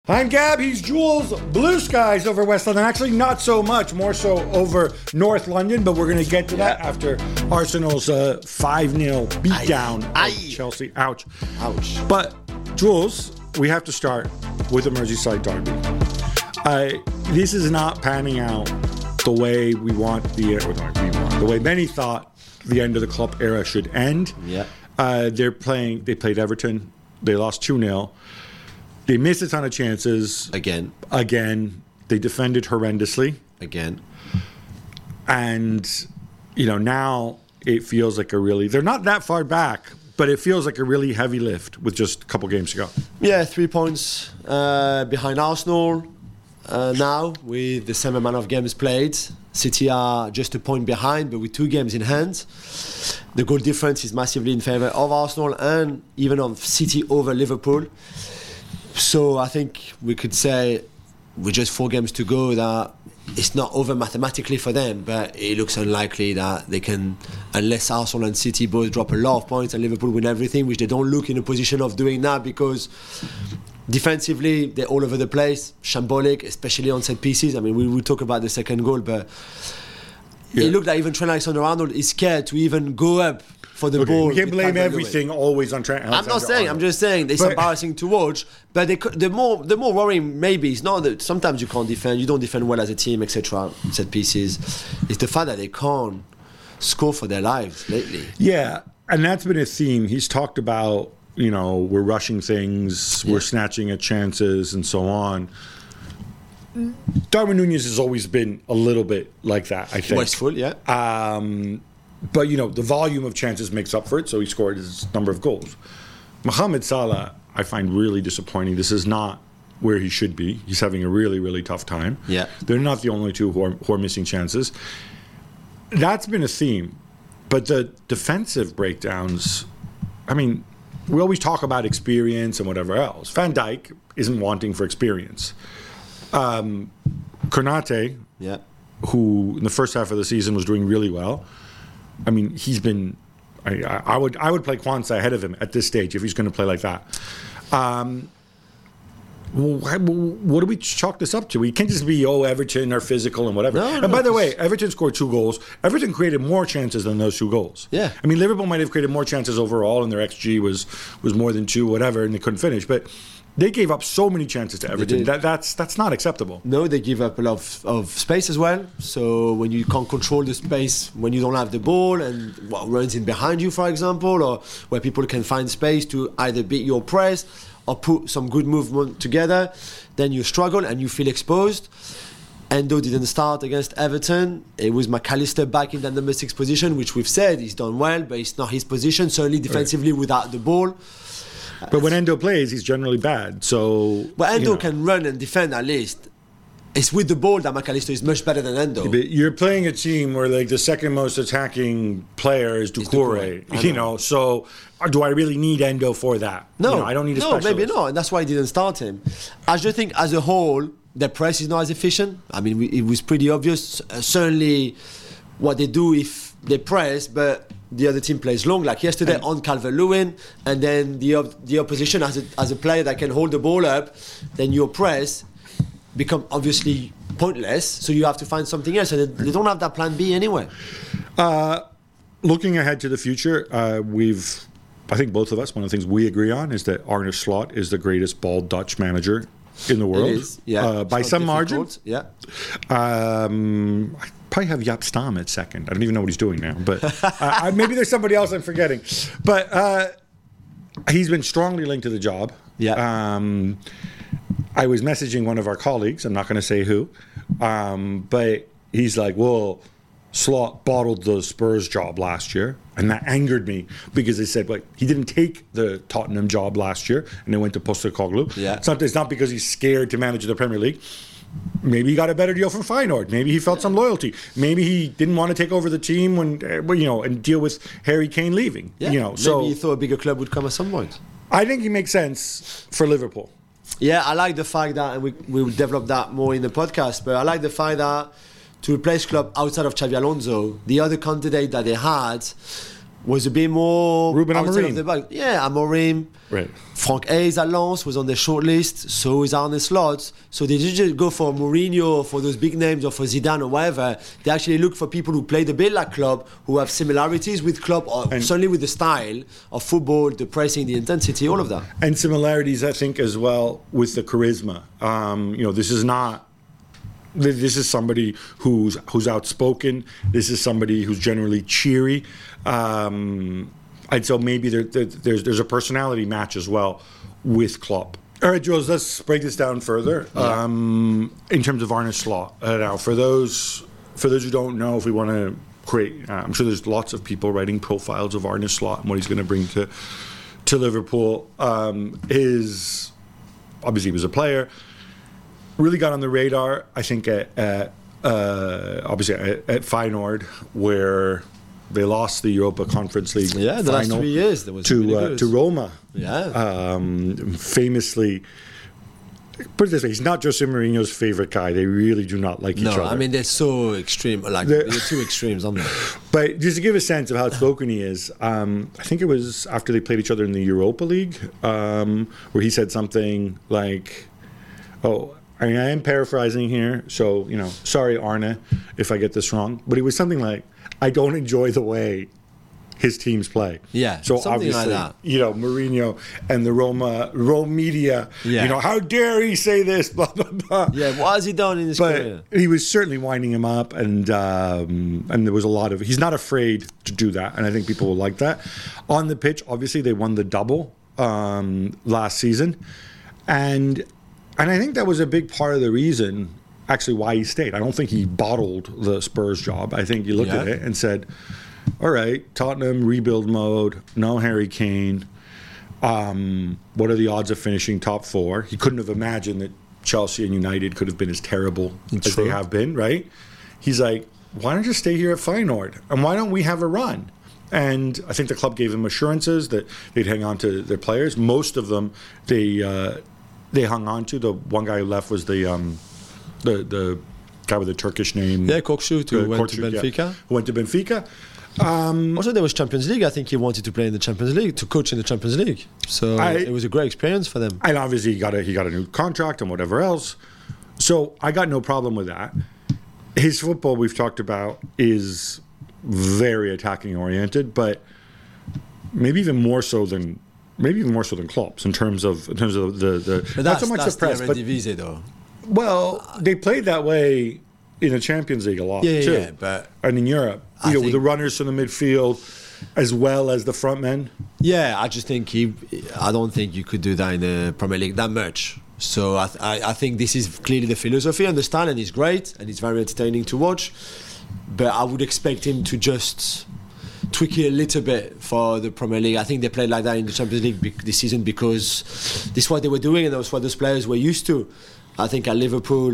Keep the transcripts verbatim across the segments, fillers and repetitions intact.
I'm Gab, he's Jules. Blue skies over West London. Actually, not so much, more so over North London, but we're going to get to that after Arsenal's uh, five nil beatdown Aye. of Chelsea. Ouch. Ouch. But, Jules, we have to start with the Merseyside derby. Uh, this is not panning out the way we want the, or the, way we want, the way many thought the end of the Klopp era should end. Yeah. Uh, they're playing, they played Everton. They lost two nil. They missed a ton of chances. Again. Again. They defended horrendously. Again. And, you know, now it feels like a really... They're not that far back, but it feels like a really heavy lift with just a couple games to go. Yeah, three points uh, behind Arsenal uh, now with the same amount of games played. City are just a point behind, but with two games in hand. The goal difference is massively in favour of Arsenal and even of City over Liverpool. So I think we could say, with just four games to go, that it's not over mathematically for them, but it looks unlikely that they can, unless Arsenal and City both drop a lot of points and Liverpool win everything, which they don't look in a position of doing that because defensively they're all over the place, shambolic, especially on set pieces. I mean, we will talk about the second goal, but yeah. It looked like even Trent Alexander-Arnold is scared to even go up for the okay, ball. We can't blame everything always on Trent Alexander-Arnold. I'm not saying. I'm just saying it's but, embarrassing to watch. But they, the more the more worrying maybe it's not that sometimes you can't defend, you don't defend well as a team, et cetera. Set pieces. It's the fact that they can't score for their lives lately. Yeah, and that's been a theme. He's talked about, you know, we're rushing things, yeah. we're snatching at chances, and so on. Darwin Núñez has always been a little bit like that, I think. Wasteful, yeah. Um, but, you know, the volume of chances makes up for it, so he scored his number of goals. Mohamed Salah, I find really disappointing. This is not where he should be. He's having a really, really tough time. Yeah. They're not the only two who are, who are missing chances. That's been a theme. But the defensive breakdowns, I mean, we always talk about experience and whatever else. Van Dijk isn't wanting for experience. Um, Konate, yeah. who in the first half of the season was doing really well. I mean, he's been. I, I would I would play Kwanzaa ahead of him at this stage if he's going to play like that. Um, what do we chalk this up to? We can't just be oh Everton are physical and whatever. No, and no, by the way, Everton scored two goals. Everton created more chances than those two goals. Yeah. I mean, Liverpool might have created more chances overall, and their X G was was more than two, whatever, and they couldn't finish, but. They gave up so many chances to Everton. That, that's that's not acceptable. No, they give up a lot of, of space as well. So when you can't control the space, when you don't have the ball and what runs in behind you, for example, or where people can find space to either beat your press or put some good movement together, then you struggle and you feel exposed. Endo didn't start against Everton. It was McAllister back in that number six position, which we've said he's done well, but it's not his position, certainly defensively right. without the ball. But when Endo plays, he's generally bad. So, but Endo you know. can run and defend at least. It's with the ball that McAllister is much better than Endo. But you're playing a team where like the second most attacking player is Doucouré. Doucouré. You know, so do I really need Endo for that? No, you know, I don't need a no, specialist. maybe not, and that's why I didn't start him. I just think as a whole, the press is not as efficient. I mean, it was pretty obvious. Uh, certainly, what they do if they press, but. The other team plays long, like yesterday and on Calvert-Lewin, and then the op- the opposition as a, as a player that can hold the ball up, then your press become obviously pointless, so you have to find something else, and they, they don't have that plan B anyway. Uh, looking ahead to the future, uh, we've, I think both of us, one of the things we agree on is that Arne Slot is the greatest bald Dutch manager in the world. It is, yeah. Uh, by some margin. Yeah. Um, I probably have Jaap Stam at second. I don't even know what he's doing now, but uh, maybe there's somebody else I'm forgetting. But uh, he's been strongly linked to the job. Yeah. Um, I was messaging one of our colleagues. I'm not going to say who, um, but he's like, "Well, Slot bottled the Spurs job last year," and that angered me because they said, "Like he didn't take the Tottenham job last year, and they went to Postecoglou." Yeah. It's not, it's not because he's scared to manage the Premier League. Maybe he got a better deal from Feyenoord. Maybe he felt some loyalty. Maybe he didn't want to take over the team when, uh, you know, and deal with Harry Kane leaving. Yeah. You know, maybe so he thought a bigger club would come at some point. I think he makes sense for Liverpool. Yeah, I like the fact that, and we we will develop that more in the podcast. But I like the fact that to replace Klopp outside of Xabi Alonso, the other candidate that they had was a bit more Ruben outside Amorim. of the bag. Yeah, Amorim. Right. Frank Hayes at Lens was on the short list, so is Arne Slot. So they didn't just go for Mourinho or for those big names or for Zidane or whatever. They actually look for people who played a bit like Klopp, who have similarities with Klopp, or And- certainly with the style of football, the pressing, the intensity, all of that. And similarities, I think, as well with the charisma. Um, you know, this is not. th- This is somebody who's who's outspoken. This is somebody who's generally cheery. Um, and so maybe there, there, there's there's a personality match as well with Klopp. All right, Jules, let's break this down further. Um, in terms of Arne Slot, uh, now for those for those who don't know, if we want to create, uh, I'm sure there's lots of people writing profiles of Arne Slot and what he's going to bring to to Liverpool. Um, his obviously he was a player. Really got on the radar, I think, at, at uh, obviously at, at Feyenoord, where they lost the Europa Conference League Yeah, the last final three years there was to really uh, good. to Roma. Yeah. Um, famously, put it this way, he's not Jose Mourinho's favorite guy. They really do not like No, each other. I mean they're so extreme. Like They're- they're two extremes, aren't they? But just to give a sense of how outspoken he is, um, I think it was after they played each other in the Europa League, um, where he said something like, "Oh, I mean, I am paraphrasing here, so you know, sorry, Arne, if I get this wrong." But it was something like, "I don't enjoy the way his teams play." Yeah, So something like obviously, that. you know, Mourinho and the Roma Rome media, Yeah. you know, how dare he say this? Blah blah blah. Yeah, what has he done in his career? But he was certainly winding him up, and um, and there was a lot of. He's not afraid to do that, and I think people will like that. On the pitch, obviously, they won the double um, last season, and and I think that was a big part of the reason, actually, why he stayed. I don't think he bottled the Spurs job. I think he looked at Yeah. it and said, "All right, Tottenham rebuild mode, no Harry Kane. Um, what are the odds of finishing top four?" He couldn't have imagined that Chelsea and United could have been as terrible as True. they have been, right? He's like, why don't you stay here at Feyenoord? And why don't we have a run? And I think the club gave him assurances that they'd hang on to their players. Most of them, they uh, they hung on to. The one guy who left was the um, the the guy with the Turkish name. Yeah, Korkut, who Uh, went to Korkut, yeah, Benfica. who went to Benfica. Also, there was Champions League. I think he wanted to play in the Champions League, to coach in the Champions League. So I- it was a great experience for them. And obviously he got a he got a new contract and whatever else. So I got no problem with that. His football we've talked about is very attacking oriented, but maybe even more so than maybe even more so than Klopp's in terms of in terms of the the But not that's, so much that's the press, the but Eredivisie, though. well they played that way in the Champions League a lot Yeah, yeah, too, yeah, but and in Europe, I you know, with think- the runners from the midfield as well as the front men. Yeah, I just think he. I don't think you could do that in the Premier League that much. So I, th- I, I think this is clearly the philosophy and the style, and it's great and it's very entertaining to watch. But I would expect him to just tweak it a little bit for the Premier League. I think they played like that in the Champions League bec- this season because this is what they were doing, and that was what those players were used to. I think at Liverpool,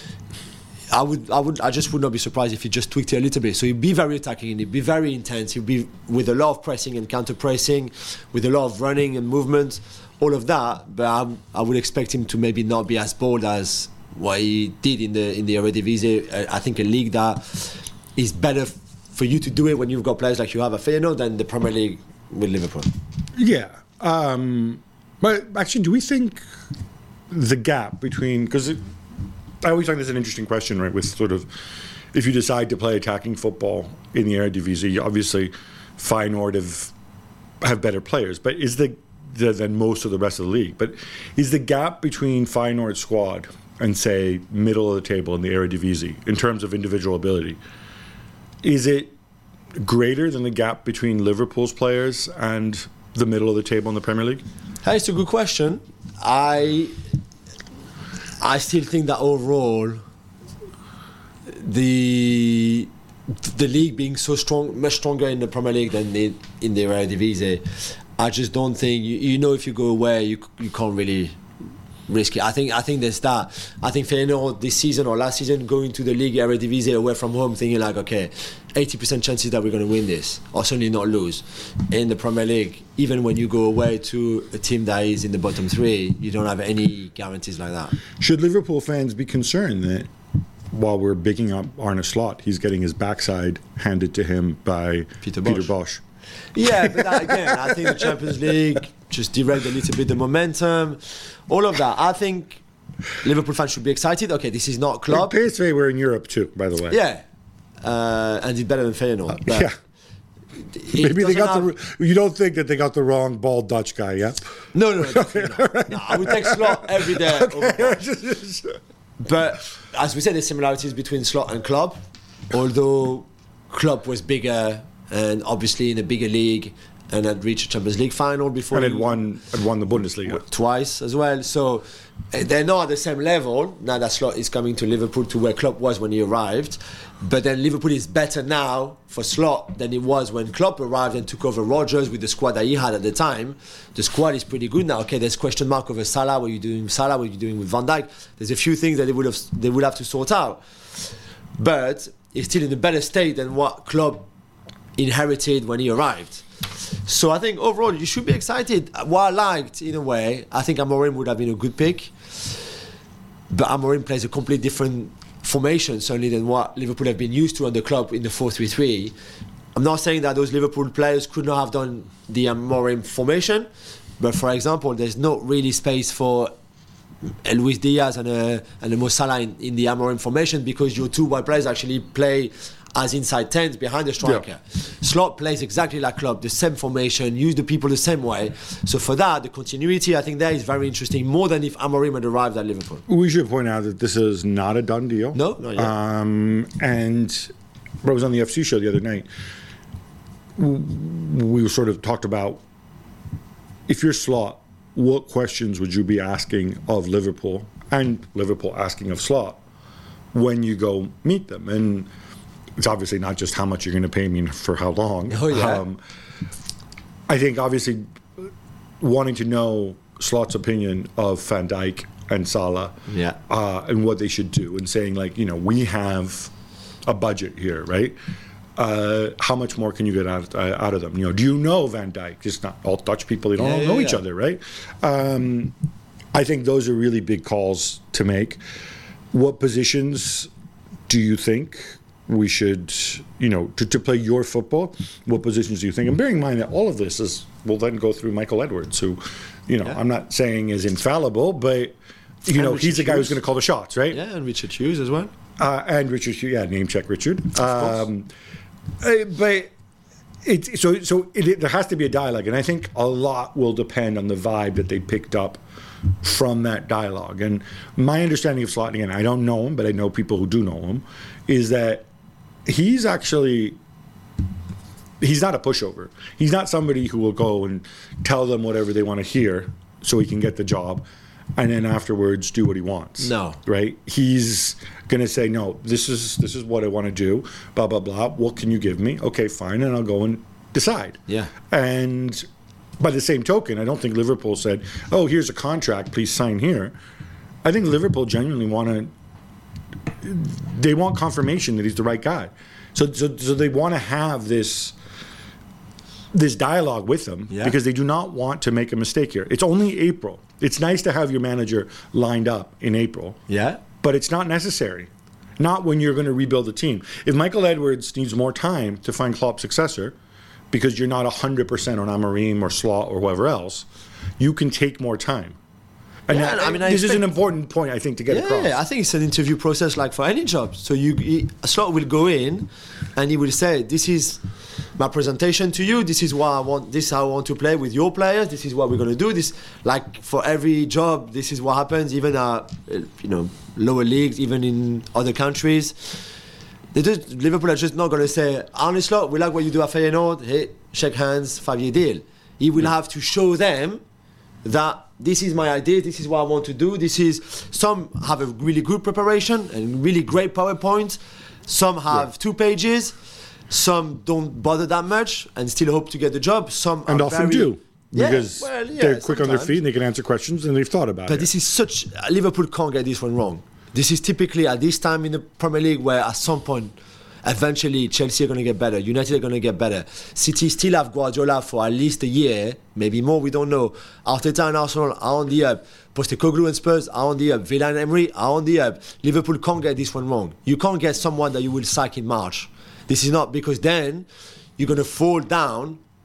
I would, I would, I just would not be surprised if he just tweaked it a little bit. So he'd be very attacking and he'd be very intense. He'd be with a lot of pressing and counter pressing, with a lot of running and movement, all of that. But I, I would expect him to maybe not be as bold as what he did in the in the Eredivisie. I, I think a league that is better f- for you to do it when you've got players like you have at Feyenoord than the Premier League with Liverpool. Yeah. Um, but actually, do we think the gap between, because I always find this an interesting question, right? With sort of, if you decide to play attacking football in the Eredivisie, obviously Feyenoord have have better players, but is the, the than most of the rest of the league. But is the gap between Feyenoord squad and say middle of the table in the Eredivisie in terms of individual ability, is it greater than the gap between Liverpool's players and the middle of the table in the Premier League? Hey, it's a good question. I I still think that overall the the league being so strong, much stronger in the Premier League than the, in the Eredivisie, I just don't think you, you know if you go away you you can't really risk it. I think I think there's that. I think Feyenoord this season or last season going to the league Eredivisie away from home thinking like, okay, eighty percent chances that we're going to win this or certainly not lose. In the Premier League, even when you go away to a team that is in the bottom three, you don't have any guarantees like that. Should Liverpool fans be concerned that while we're bigging up Arne Slot, he's getting his backside handed to him by Peter Peter Bosz. Bosz? Yeah, but that, again, I think the Champions League just derailed a little bit the momentum. All of that. I think Liverpool fans should be excited. Okay, this is not Klopp. P S V were in Europe too, by the way. Yeah, uh, and did better than Feyenoord. But yeah. Maybe they got have... the. You don't think that they got the wrong bald Dutch guy, yeah? No, no, no. Okay, no. Right. no I would take Slot every day. Okay. But as we said, there's similarities between Slot and Klopp, although Klopp was bigger and obviously in a bigger league and had reached a Champions League final before. And had won, had won the Bundesliga. Twice as well. So they're not at the same level now that Slot is coming to Liverpool to where Klopp was when he arrived. But then Liverpool is better now for Slot than it was when Klopp arrived and took over Rodgers with the squad that he had at the time. The squad is pretty good now. Okay, there's question mark over Salah. What are you doing with Salah? What are you doing with Van Dijk? There's a few things that they would have they would have to sort out. But it's still in a better state than what Klopp inherited when he arrived. So I think overall you should be excited. What I liked in a way, I think Amorim would have been a good pick. But Amorim plays a completely different formation certainly than what Liverpool have been used to on the club in the four three three. I'm not saying that those Liverpool players could not have done the Amorim formation, but for example, there's not really space for Luis Diaz and a, and a Mo Salah in, in the Amorim formation because your two wide players actually play as inside tens behind the striker. Yeah. Slot plays exactly like Klopp, the same formation, use the people the same way. So for that, the continuity, I think that is very interesting, more than if Amorim had arrived at Liverpool. We should point out that this is not a done deal. No, not yet. Um, and I was on the F C show the other night. We sort of talked about, if you're Slot, what questions would you be asking of Liverpool, and Liverpool asking of Slot, when you go meet them? And it's obviously not just how much you're going to pay me and for how long. Oh, yeah. Um, I think obviously wanting to know Slot's opinion of Van Dijk and Salah, yeah. uh, and what they should do, and saying like, you know, we have a budget here, right? Uh, how much more can you get out, uh, out of them? You know, do you know Van Dijk? Just not all Dutch people, they don't yeah, all yeah, know yeah. each other, right? Um, I think those are really big calls to make. What positions do you think we should, you know, to, to play your football, what positions do you think? And bearing in mind that all of this is will then go through Michael Edwards, who, you know, yeah. I'm not saying is infallible, but, you and know, Richard he's the guy Hughes. who's going to call the shots, right? Yeah, and Richard Hughes as well. Uh, and Richard Hughes, yeah, name check Richard. Um, uh, but it, so so it, it, there has to be a dialogue, and I think a lot will depend on the vibe that they picked up from that dialogue. And my understanding of Slot, again, I don't know him, but I know people who do know him, is that he's actually, he's not a pushover. He's not somebody who will go and tell them whatever they want to hear so he can get the job and then afterwards do what he wants. No. Right? He's going to say, no, this is this is what I want to do, blah, blah, blah. What can you give me? Okay, fine, and I'll go and decide. Yeah. And by the same token, I don't think Liverpool said, oh, here's a contract, please sign here. I think Liverpool genuinely want to, they want confirmation that he's the right guy. So, so, so they want to have this this dialogue with him yeah. because they do not want to make a mistake here. It's only April. It's nice to have your manager lined up in April. Yeah. But it's not necessary. Not when you're going to rebuild the team. If Michael Edwards needs more time to find Klopp's successor because you're not one hundred percent on Amorim or Slot or whoever else, you can take more time. And yeah, that, I mean, I this expect, is an important point, I think, to get yeah, across. I think it's an interview process like for any job. So you, he, a Slot will go in and he will say, this is my presentation to you, this is what I want, this is how I want to play with your players, this is what we're going to do. This, like for every job, this is what happens, even at, you know, lower leagues, even in other countries. They just, Liverpool are just not going to say, Arne Slot, we like what you do at Feyenoord, hey, shake hands, five-year deal. He will have to show them that this is my idea, this is what I want to do, this is, some have a really good preparation and really great PowerPoint, some have yeah. two pages, some don't bother that much and still hope to get the job, some and are often very, do, yeah, because well, yeah, they're quick sometimes. on their feet and they can answer questions and they've thought about but it. But this is such, Liverpool can't get this one wrong. This is typically at this time in the Premier League where at some point eventually Chelsea are going to get better, United are going to get better, City still have Guardiola for at least a year, maybe more, we don't know. Arteta and Arsenal are on the up, Postecoglou and Spurs are on the up, Villa and Emery are on the up. Liverpool can't get this one wrong. You can't get someone that you will sack in March. This is not, because then you're going to fall down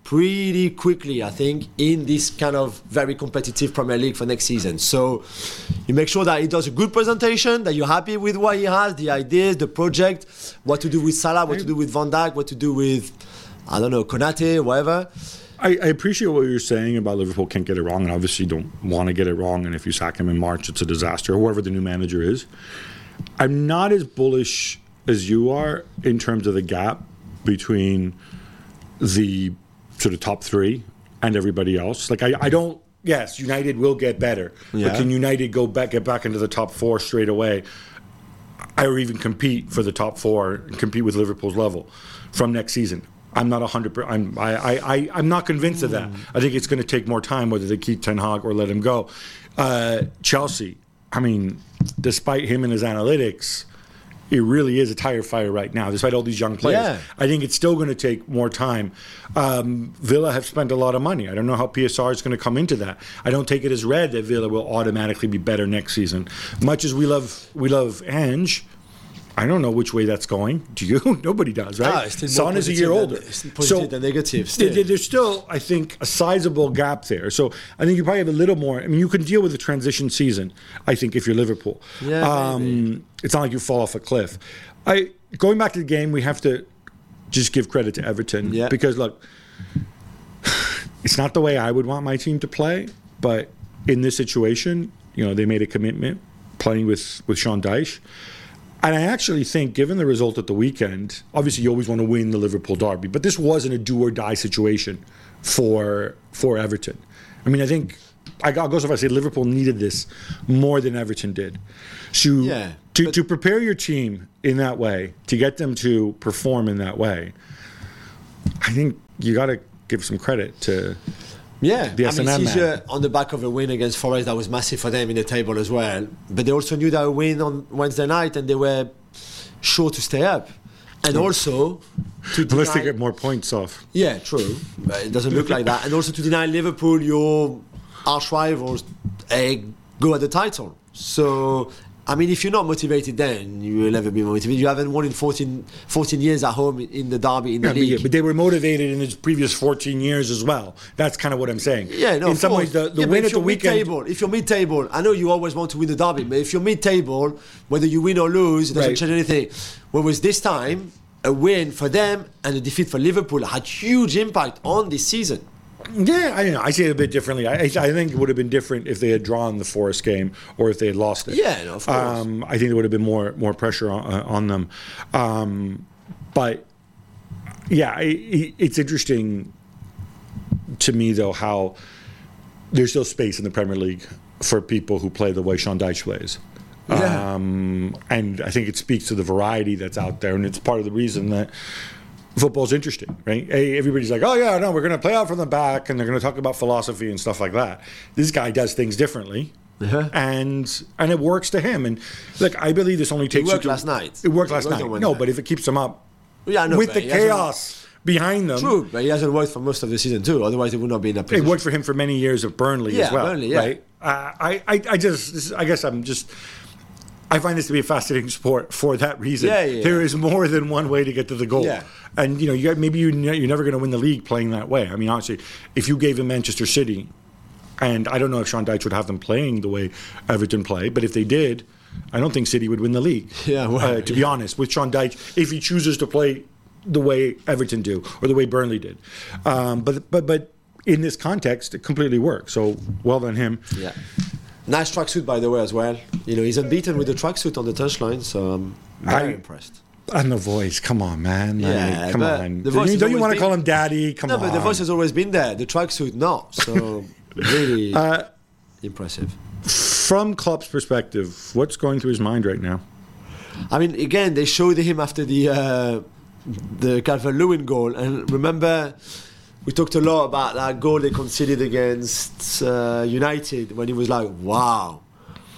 pretty quickly, I think, in this kind of very competitive Premier League for next season. So you make sure that he does a good presentation, that you're happy with what he has, the ideas, the project, what to do with Salah, what to do with Van Dijk, what to do with, I don't know, Konate, whatever. I, I appreciate what you're saying about Liverpool can't get it wrong, and obviously don't want to get it wrong, and if you sack him in March, it's a disaster, whoever the new manager is. I'm not as bullish as you are in terms of the gap between the sort of top three and everybody else. Like, I, I don't, yes, United will get better, yeah. but can United go back, get back into the top four straight away, or even compete for the top four and compete with Liverpool's level from next season? I'm not one hundred percent. I'm, I, I, I, I'm not convinced of that. I think it's going to take more time, whether they keep Ten Hag or let him go. Uh, Chelsea, I mean, despite him and his analytics, it really is a tire fire right now, despite all these young players. Yeah. I think it's still going to take more time. Um, Villa have spent a lot of money. I don't know how P S R is going to come into that. I don't take it as read that Villa will automatically be better next season. Much as we love we love Ange, I don't know which way that's going. Do you? Nobody does, right? Ah, it's still Son is a year older. Than, it's positive so than negative. Still. There, there's still, I think, a sizable gap there. So I think you probably have a little more. I mean, you can deal with the transition season, I think, if you're Liverpool. Yeah, um, it's not like you fall off a cliff. I Going back to the game, we have to just give credit to Everton. Yeah. Because, look, it's not the way I would want my team to play. But in this situation, you know, they made a commitment playing with, with Sean Dyche. And I actually think, given the result at the weekend, obviously you always want to win the Liverpool derby, but this wasn't a do-or-die situation for for Everton. I mean, I think, I go so far as to say Liverpool needed this more than Everton did. So yeah, to, to prepare your team in that way, to get them to perform in that way, I think you got to give some credit to... Yeah, the I mean, S and M it's easier on the back of a win against Forest that was massive for them in the table as well. But they also knew that a win on Wednesday night and they were sure to stay up. And also to deny... Unless they get more points off. Yeah, true. But it doesn't look like that. And also to deny Liverpool, your arch rivals, a go at the title. So... I mean, if you're not motivated then, you will never be motivated. You haven't won in fourteen, fourteen years at home in the derby, in the yeah, league. But, yeah, but they were motivated in the previous fourteen years as well. That's kind of what I'm saying. Yeah, no, in some course. ways, the, the yeah, win if at the you're weekend... Mid-table, if you're mid-table, I know you always want to win the derby, but if you're mid-table, whether you win or lose, it doesn't Right. change anything. Whereas this time, a win for them and a defeat for Liverpool had huge impact on this season. Yeah, I know. I see it a bit differently. I, I think it would have been different if they had drawn the Forest game or if they had lost it. Yeah, no, of course. Um, I think there would have been more more pressure on, uh, on them. Um, but yeah, it, it's interesting to me though how there's still space in the Premier League for people who play the way Sean Dyche plays. Yeah. Um, and I think it speaks to the variety that's out there, and it's part of the reason that football's interesting, right? Hey, everybody's like, oh yeah, no, we're going to play out from the back, and they're going to talk about philosophy and stuff like that. This guy does things differently, Yeah. and and it works to him. And look, I believe this only takes. It worked you to, last night. It worked It last worked night. on No, Wednesday. but if it keeps them up Yeah, I know, with but the he hasn't- chaos behind them, True, but he hasn't worked for most of the season too. Otherwise, they would not be in that it position. worked for him for many years at Burnley Yeah, as well. Burnley, yeah. Right? Uh, I, I, I just, this, I guess I'm just. I find this to be a fascinating sport for that reason. Yeah, yeah. There is more than one way to get to the goal. Yeah. And, you know, you got, maybe you, you're never going to win the league playing that way. I mean, honestly, if you gave him Manchester City, and I don't know if Sean Dyche would have them playing the way Everton play, but if they did, I don't think City would win the league. Yeah, well, uh, to be honest, with Sean Dyche, if he chooses to play the way Everton do or the way Burnley did. Um, but, but, but in this context, it completely works. So well done him. Yeah. Nice tracksuit, by the way, as well. You know, he's unbeaten with the tracksuit on the touchline, so I'm very I- impressed. And the voice, come on, man. Like, Yeah, come but on. the voice Don't you, has don't you always want to been- call him daddy? Come No, on. but the voice has always been there. The tracksuit, not. So, really Uh, impressive. From Klopp's perspective, what's going through his mind right now? I mean, again, they showed him after the uh, the Calvert-Lewin goal, and remember, we talked a lot about that goal they conceded against uh, United when he was like, "Wow,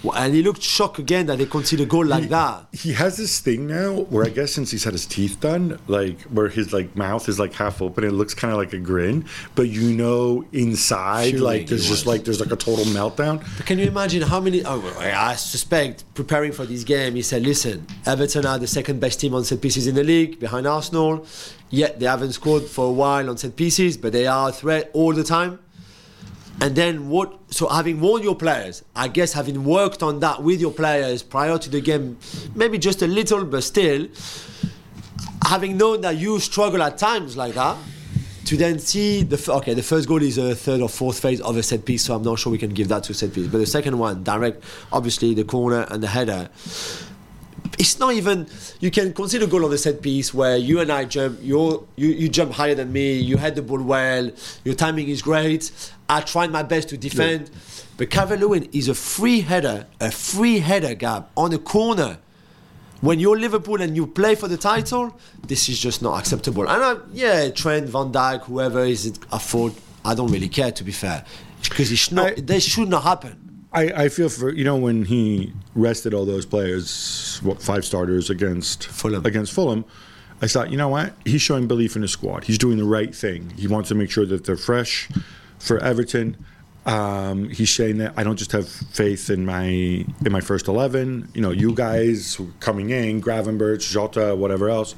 And he looked shocked again that they conceded a goal like he, that. He has this thing now where I guess since he's had his teeth done, like where his like mouth is like half open, it looks kind of like a grin, but you know inside Fuming like there's he just was. like there's like a total meltdown. But can you imagine how many? Oh, I suspect preparing for this game, he said, "Listen, Everton are the second best team on set pieces in the league, behind Arsenal. Yet they haven't scored for a while on set pieces, but they are a threat all the time." And then what? So having warned your players, I guess having worked on that with your players prior to the game, maybe just a little, but still, having known that you struggle at times like that, to then see the f- okay, the first goal is a third or fourth phase of a set piece, so I'm not sure we can give that to a set piece. But the second one, direct, obviously the corner and the header. It's not even, you can consider a goal on the set piece where you and I jump, you're, you you jump higher than me, you head the ball well, your timing is great, I tried my best to defend. Yeah. But Calvert-Lewin is a free header, a free header, Gab, on a corner. When you're Liverpool and you play for the title, this is just not acceptable. And I, yeah, Trent, Van Dijk, whoever is it, I thought, I don't really care, to be fair. Because it should not, I, they should not happen. I, I feel for, you know, when he rested all those players, what, five starters against Fulham. against Fulham, I thought, you know what? He's showing belief in his squad. He's doing the right thing. He wants to make sure that they're fresh for Everton. Um, he's saying that I don't just have faith in my in my first eleven. You know, you guys who are coming in, Gravenberch, Jota, whatever else.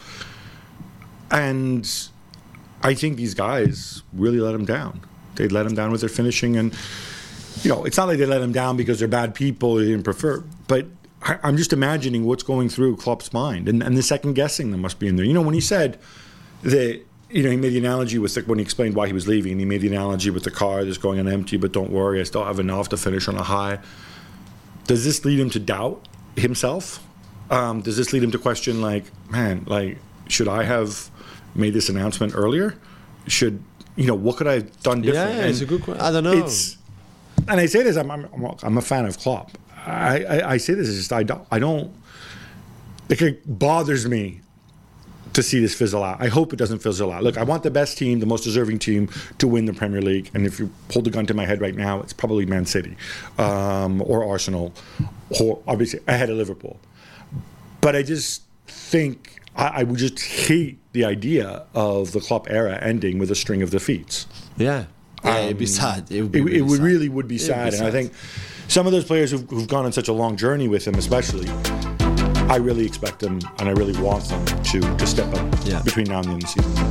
And I think these guys really let him down. They let him down with their finishing, and you know, it's not like they let him down because they're bad people they didn't prefer, but I, I'm just imagining what's going through Klopp's mind and, and the second guessing that must be in there. You know, when he said that, you know, he made the analogy with the, when he explained why he was leaving, and he made the analogy with the car that's going on empty, but don't worry, I still have enough to finish on a high. Does this lead him to doubt himself? Um, does this lead him to question, like, man, like, should I have made this announcement earlier? Should, you know, what could I have done different? Yeah, yeah, it's a good question. I don't know. It's, and I say this, I'm, I'm, I'm a fan of Klopp. I, I, I say this, it's just, I don't, I don't, it bothers me to see this fizzle out. I hope it doesn't fizzle out. Look, I want the best team, the most deserving team to win the Premier League. And if you hold the gun to my head right now, it's probably Man City um, or Arsenal, or obviously ahead of Liverpool. But I just think, I, I would just hate the idea of the Klopp era ending with a string of defeats. Yeah. Yeah, it'd be Um, sad. It would, be It, really it would sad. really would be It'd sad. be And I sad. think some of those players who've, who've gone on such a long journey with him, especially, I really expect them and I really want them to, to step up Yeah. between now and the end of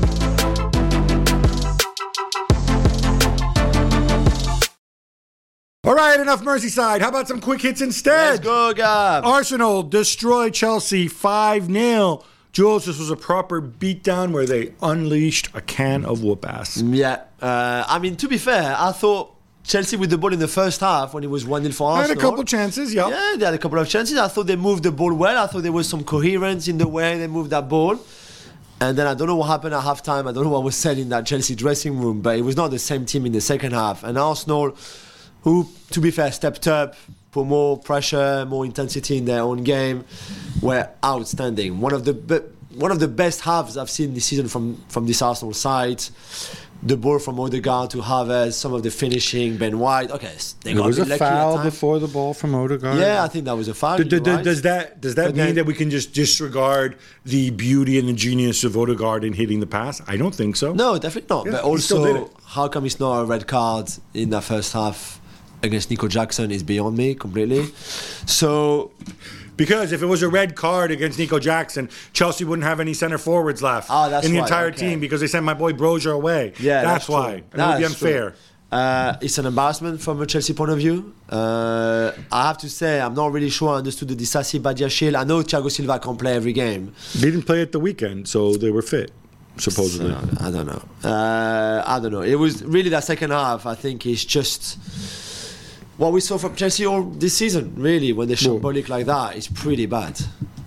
the season. All right, enough Merseyside. How about some quick hits instead? Let's go, Gab. Arsenal destroy Chelsea five nil. Jules, this was a proper beatdown where they unleashed a can of whoop ass. Yeah. Uh, I mean, to be fair, I thought Chelsea with the ball in the first half when it was one nil for Had Arsenal. a couple chances, yeah. Yeah, they had a couple of chances. I thought they moved the ball well. I thought there was some coherence in the way they moved that ball. And then I don't know what happened at halftime. I don't know what was said in that Chelsea dressing room, but it was not the same team in the second half. And Arsenal, who, to be fair, stepped up, put more pressure, more intensity in their own game, were outstanding. One of the be- one of the best halves I've seen this season from, from this Arsenal side. The ball from Odegaard to Havertz, some of the finishing, Ben White. Okay, they There got was a a bit lucky at foul times. before the ball from Odegaard. Yeah, I think that was a foul. D- d- you're d- right. Does that does that But mean then- that we can just disregard the beauty and the genius of Odegaard in hitting the pass? I don't think so. No, definitely not. Yeah, but he still did also, it. how come it's not a red card in that first half against Nico Jackson is beyond me completely. So, Because if it was a red card against Nico Jackson, Chelsea wouldn't have any center forwards left Oh, that's in the right, entire okay. team because they sent my boy Brozier away. yeah, that's, that's, why. true. And it would be That's true. unfair. Uh, it's an embarrassment from a Chelsea point of view. Uh, I have to say, I'm not really sure I understood the Disasi Badiashile. I know Thiago Silva can't play every game. They didn't play at the weekend, so they were fit, supposedly. So, I don't know. Uh, I don't know. It was really that second half. I think it's just what we saw from Chelsea all this season. Really, when they Well- shambolic like that, it's pretty bad.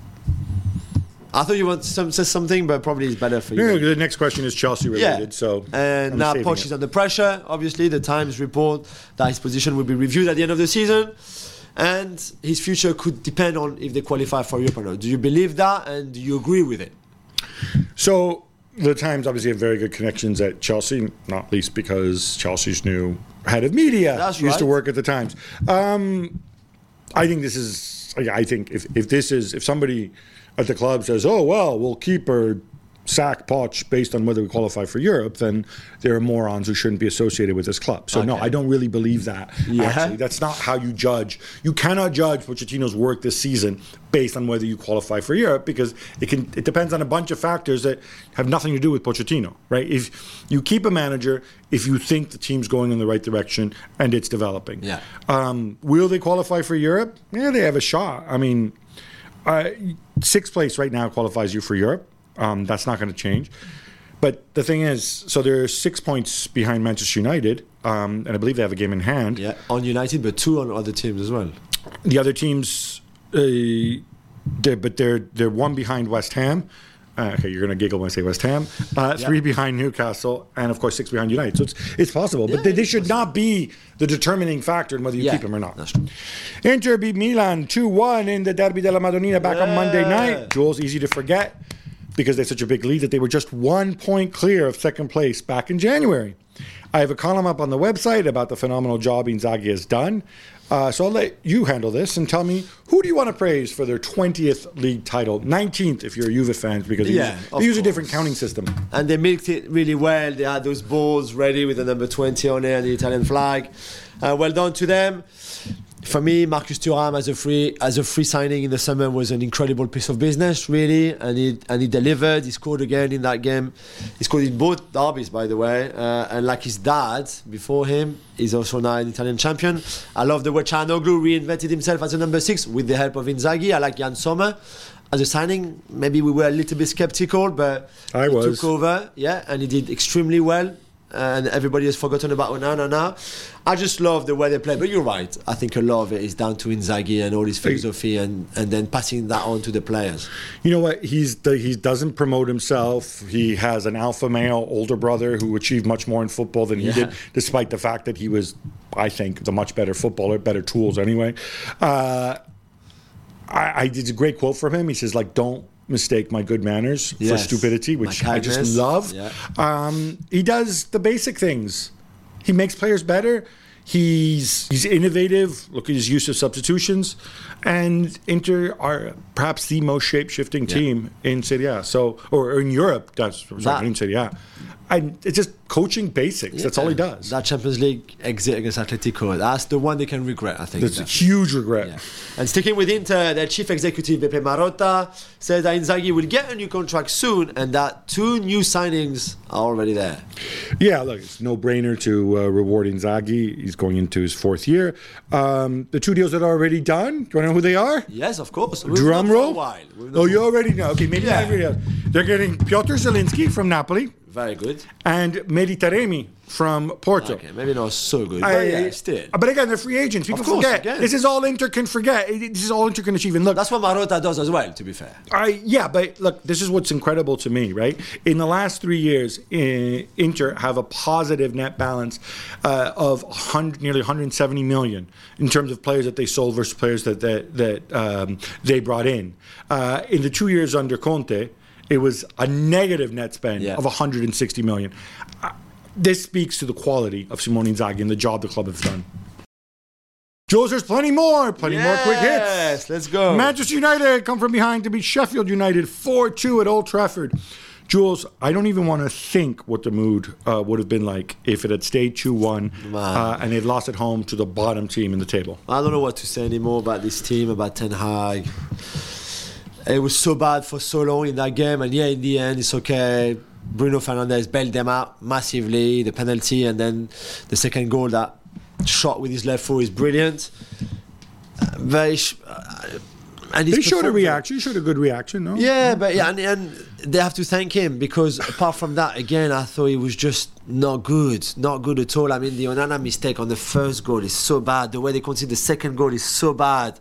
I thought you want to say something, but probably it's better for you. No, no, the next question is Chelsea related, so and I'm now saving Poch it. is under pressure. Obviously, the Times report that his position will be reviewed at the end of the season, and his future could depend on if they qualify for Europe or not. Do you believe that, and do you agree with it? So the Times obviously have very good connections at Chelsea, not least because Chelsea's new head of media That's used to right. work at the Times. Um, I think this is. I think if, if this is if somebody at the club says, "Oh well, we'll keep or sack Poch based on whether we qualify for Europe," then there are morons who shouldn't be associated with this club. So okay. no, I don't really believe that. Yeah. Actually, that's not how you judge. You cannot judge Pochettino's work this season based on whether you qualify for Europe, because it can. It depends on a bunch of factors that have nothing to do with Pochettino, right? If you keep a manager, if you think the team's going in the right direction and it's developing, yeah. Um, will they qualify for Europe? Yeah, they have a shot. I mean, uh, sixth place right now qualifies you for Europe. Um, that's not going to change. But the thing is, so they're six points behind Manchester United, um, and I believe they have a game in hand. Yeah, on United, but two on other teams as well. The other teams, uh, they're, but they're they're one behind West Ham. Uh, okay, you're going to giggle when I say West Ham. Uh, yeah. Three behind Newcastle, and of course six behind United. So it's it's possible, but yeah, they, they should not be the determining factor in whether you yeah, keep them or not. That's true. Inter beat Milan two one in the Derby della Madonnina back yeah. on Monday night. Jules, easy to forget, because they're such a big lead that they were just one point clear of second place back in January. I have a column up on the website about the phenomenal job Inzaghi has done. Uh, so I'll let you handle this and tell me, who do you want to praise for their twentieth league title? nineteenth if you're a Juve fan, because they, yeah, use, they use a different counting system. And they milked it really well. They had those balls ready with the number twenty on it and the Italian flag. Uh, well done to them. For me, Marcus Thuram as a free as a free signing in the summer was an incredible piece of business, really, and he and he delivered. He scored again in that game. He scored in both derbies, by the way, uh, and like his dad before him, he's also now an Italian champion. I love the way Çalhanoğlu reinvented himself as a number six with the help of Inzaghi. I like Jan Sommer as a signing. Maybe we were a little bit skeptical, but I he was. took over, yeah, and he did extremely well. And everybody has forgotten about Onana now. I just love the way they play. But you're right. I think a lot of it is down to Inzaghi and all his philosophy, and, and then passing that on to the players. You know what? He's the, he doesn't promote himself. He has an alpha male older brother who achieved much more in football than he yeah. did, despite the fact that he was, I think, the much better footballer, better tools anyway. Uh, I, I did a great quote from him. He says, like, don't mistake my good manners yes. for stupidity, which I just love. Yeah. Um, he does the basic things. He makes players better. He's he's innovative. Look at his use of substitutions. And Inter are perhaps the most shape-shifting yeah. team in Serie A. So, or, or in Europe. That's sorry, that, in Serie A. And it's just coaching basics. Yeah. That's all he does. That Champions League exit against Atletico, that's the one they can regret, I think. That's a huge regret. Yeah. And sticking with Inter, their chief executive, Beppe Marotta, says that Inzaghi will get a new contract soon and that two new signings are already there. Yeah, look, it's no brainer to uh, reward Inzaghi. He's going into his fourth year. Um, the two deals that are already done, do you want to know who they are? Yes, of course. Drum roll. Oh, you already know. Okay, maybe yeah. not everybody else. They're getting Piotr Zielinski from Napoli. Very good. And Mehdi Taremi from Porto. Okay, maybe not so good, I, but yeah, still. But again, they're free agents. People course, forget. again. This is all Inter can forget. This is all Inter can achieve. And look, that's what Marotta does as well, to be fair. I, yeah, but look, this is what's incredible to me, right? In the last three years, uh, Inter have a positive net balance uh, of one hundred, nearly one hundred seventy million in terms of players that they sold versus players that that, that um, they brought in. Uh, in the two years under Conte, it was a negative net spend yeah. of one hundred sixty million. Uh, this speaks to the quality of Simone Inzaghi and the job the club has done. Jules, there's plenty more, plenty yes, more quick hits. Yes, let's go. Manchester United come from behind to beat Sheffield United four two at Old Trafford. Jules, I don't even want to think what the mood uh, would have been like if it had stayed two one uh, and they'd lost at home to the bottom team in the table. I don't know what to say anymore about this team, about Ten Hag. It was so bad for so long in that game, and yeah, in the end, it's okay. Bruno Fernandes bailed them out massively, the penalty, and then the second goal, that shot with his left foot is brilliant. Uh, very sh- uh, and he showed a reaction. He showed a good reaction, no? Yeah, but yeah, and, and they have to thank him, because apart from that, again, I thought he was just not good, not good at all. I mean, the Onana mistake on the first goal is so bad. The way they concede the second goal is so bad.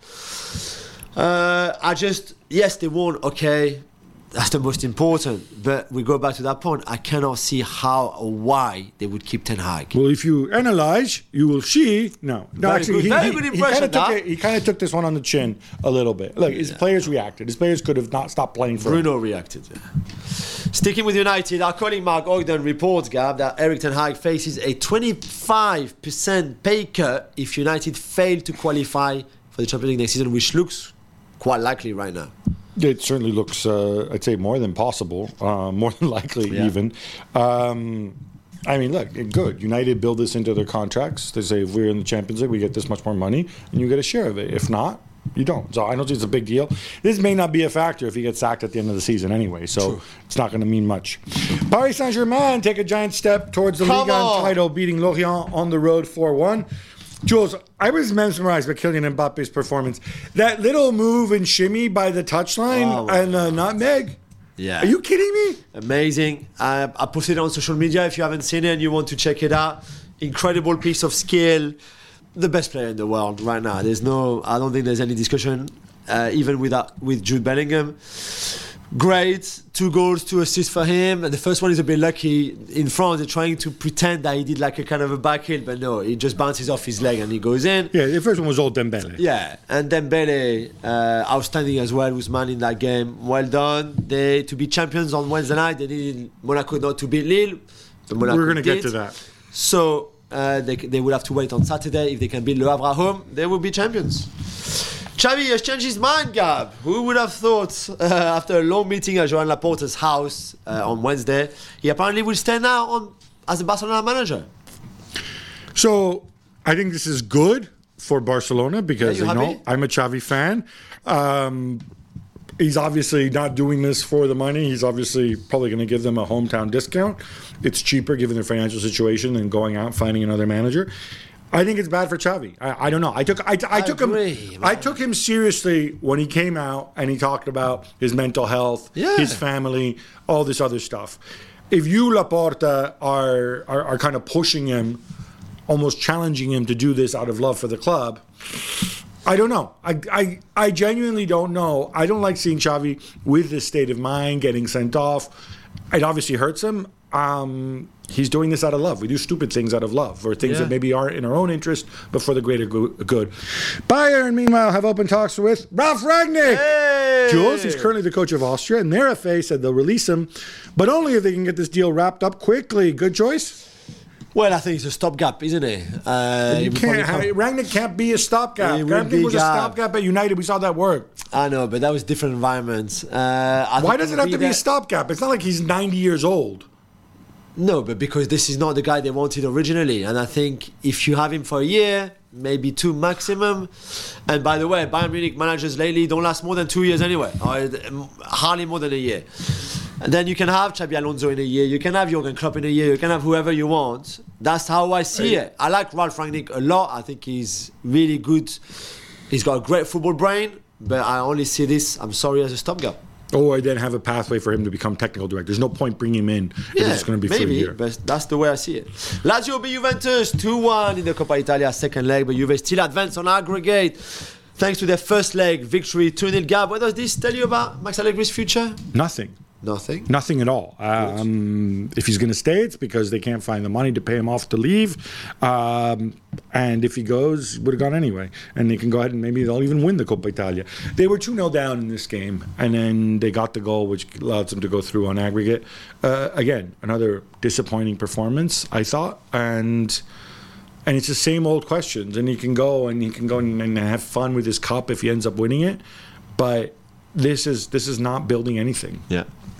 Uh, I just, yes, they won, okay, that's the most important, but we go back to that point. I cannot see how or why they would keep Ten Hag. Well, if you analyze, you will see. No, no, very actually, good, he, very he, good he impression. kind of took, it, took this one on the chin a little bit. Look, his yeah. players reacted. His players could have not stopped playing for Bruno him. reacted. Yeah. Sticking with United, our colleague Mark Ogden reports, Gab, that Erik Ten Hag faces a twenty-five percent pay cut if United fail to qualify for the Champions League next season, which looks quite likely right now. It certainly looks, uh, I'd say, more than possible, uh, more than likely Yeah. even. Um, I mean, look, good. United build this into their contracts. They say if we're in the Champions League, we get this much more money, and you get a share of it. If not, you don't. So I don't think it's a big deal. This may not be a factor if he gets sacked at the end of the season anyway, so True. it's not going to mean much. Paris Saint-Germain take a giant step towards the Come Ligue one on. title, beating Lorient on the road four one. Jules, I was mesmerized by Kylian Mbappe's performance. That little move and shimmy by the touchline Oh, my and uh, nutmeg. Yeah. Are you kidding me? Amazing. Uh, I posted it on social media if you haven't seen it and you want to check it out. Incredible piece of skill. The best player in the world right now. There's no, I don't think there's any discussion, uh, even with, uh, with Jude Bellingham. Great. Two goals, two assists for him. And the first one is a bit lucky. In France, they're trying to pretend that he did like a kind of a back heel, but no, he just bounces off his leg and he goes in. Yeah, the first one was old Dembele. Yeah, and Dembele, uh, outstanding as well, was man in that game. Well done. They to be champions on Wednesday night. They needed Monaco not to beat Lille, but Monaco We're going to get did. to that. So uh, they they will have to wait on Saturday. If they can beat Le Havre at home, they will be champions. Xavi has changed his mind, Gab. Who would have thought uh, after a long meeting at Joan Laporta's house uh, on Wednesday, he apparently will stay now on as a Barcelona manager. So I think this is good for Barcelona because, Yeah, you you know, happy? I'm a Xavi fan. Um, he's obviously not doing this for the money. He's obviously probably going to give them a hometown discount. It's cheaper given their financial situation than going out and finding another manager. I think it's bad for Xavi. I, I don't know. I took I, I, I took agree, him. man. I took him seriously when he came out and he talked about his mental health, Yeah. his family, all this other stuff. If you, Laporta, are, are are kind of pushing him, almost challenging him to do this out of love for the club, I don't know. I, I, I genuinely don't know. I don't like seeing Xavi with this state of mind, getting sent off. It obviously hurts him. Um, he's doing this out of love. We do stupid things out of love, or things Yeah. that maybe aren't in our own interest, but for the greater go- good. Bayern, meanwhile, have open talks with Ralf Rangnick. Hey! Jules, he's currently the coach of Austria, and their F A said they'll release him, but only if they can get this deal wrapped up quickly. Good choice? Well, I think it's a stopgap, isn't it? Uh, You it will can't. probably come- Rangnick can't be a stopgap. He will Rangnick be was a Gab. stopgap at United. We saw that work. I know, but that was different environments. Uh, I Why think does it will have to be a there- stopgap? It's not like he's ninety years old. No, but because this is not the guy they wanted originally. And I think if you have him for a year, maybe two maximum. And by the way, Bayern Munich managers lately don't last more than two years anyway, or um, hardly more than a year. And then you can have Xabi Alonso in a year, you can have Jurgen Klopp in a year, you can have whoever you want. That's how I see Hey. it. I like Ralf Rangnick a lot. I think he's really good. He's got a great football brain, but I only see this, I'm sorry, as a stopgap. Or then have a pathway for him to become technical director. There's no point bringing him in if it's going to be for a maybe, year. but that's the way I see it. Lazio beat Juventus two one in the Coppa Italia second leg, but Juve still advanced on aggregate thanks to their first leg victory two nil. Gab, what does this tell you about Max Allegri's future? Nothing. Nothing. Nothing at all. Um, if he's going to stay, it's because they can't find the money to pay him off to leave. Um, and if he goes, he would have gone anyway. And they can go ahead and maybe they'll even win the Coppa Italia. They were two nil down in this game, and then they got the goal, which allowed them to go through on aggregate. Uh, again, another disappointing performance, I thought. And and it's the same old questions. And he can go and he can go and, and have fun with his cup if he ends up winning it. But this is this is not building anything. Yeah.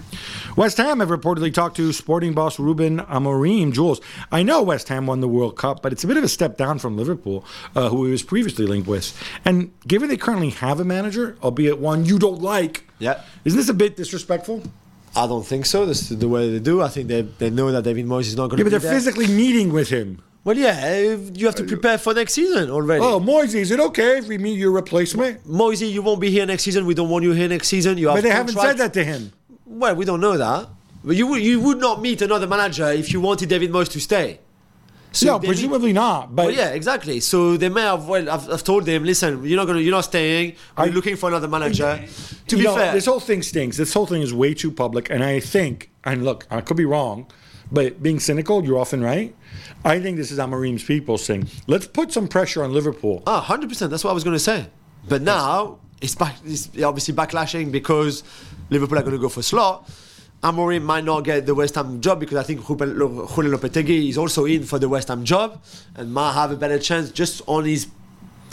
West Ham have reportedly talked to Sporting boss Ruben Amorim. Jules, I know West Ham won the World Cup, but it's a bit of a step down from Liverpool, uh, who he was previously linked with. And given they currently have a manager, albeit one you don't like, Yeah. isn't this a bit disrespectful? I don't think so. That's the way they do. I think they, they know that David Moyes is not going Yeah, to but be they're there. physically meeting with him. Well, yeah, you have to prepare for next season already. Oh, Moyes, is it okay if we meet your replacement? Moisey, you won't be here next season. We don't want you here next season. You have But they haven't contract. said that to him. Well, we don't know that. But you would you would not meet another manager if you wanted David Moyes to stay. So No, they presumably not. But Well, yeah, exactly. So they may have well, I've, I've told them, listen, you're not gonna, you're not staying. We're I- looking for another manager. To You be know, fair, this whole thing stinks. This whole thing is way too public. And I think, and look, I could be wrong, but being cynical, you're often right. I think this is Amorim's people saying, let's put some pressure on Liverpool. ah, one hundred percent. That's what I was gonna say. But now it's back. It's obviously backlashing because Liverpool are gonna go for slot. Amorim might not get the West Ham job because I think Julen Lopetegui is also in for the West Ham job and might have a better chance just on his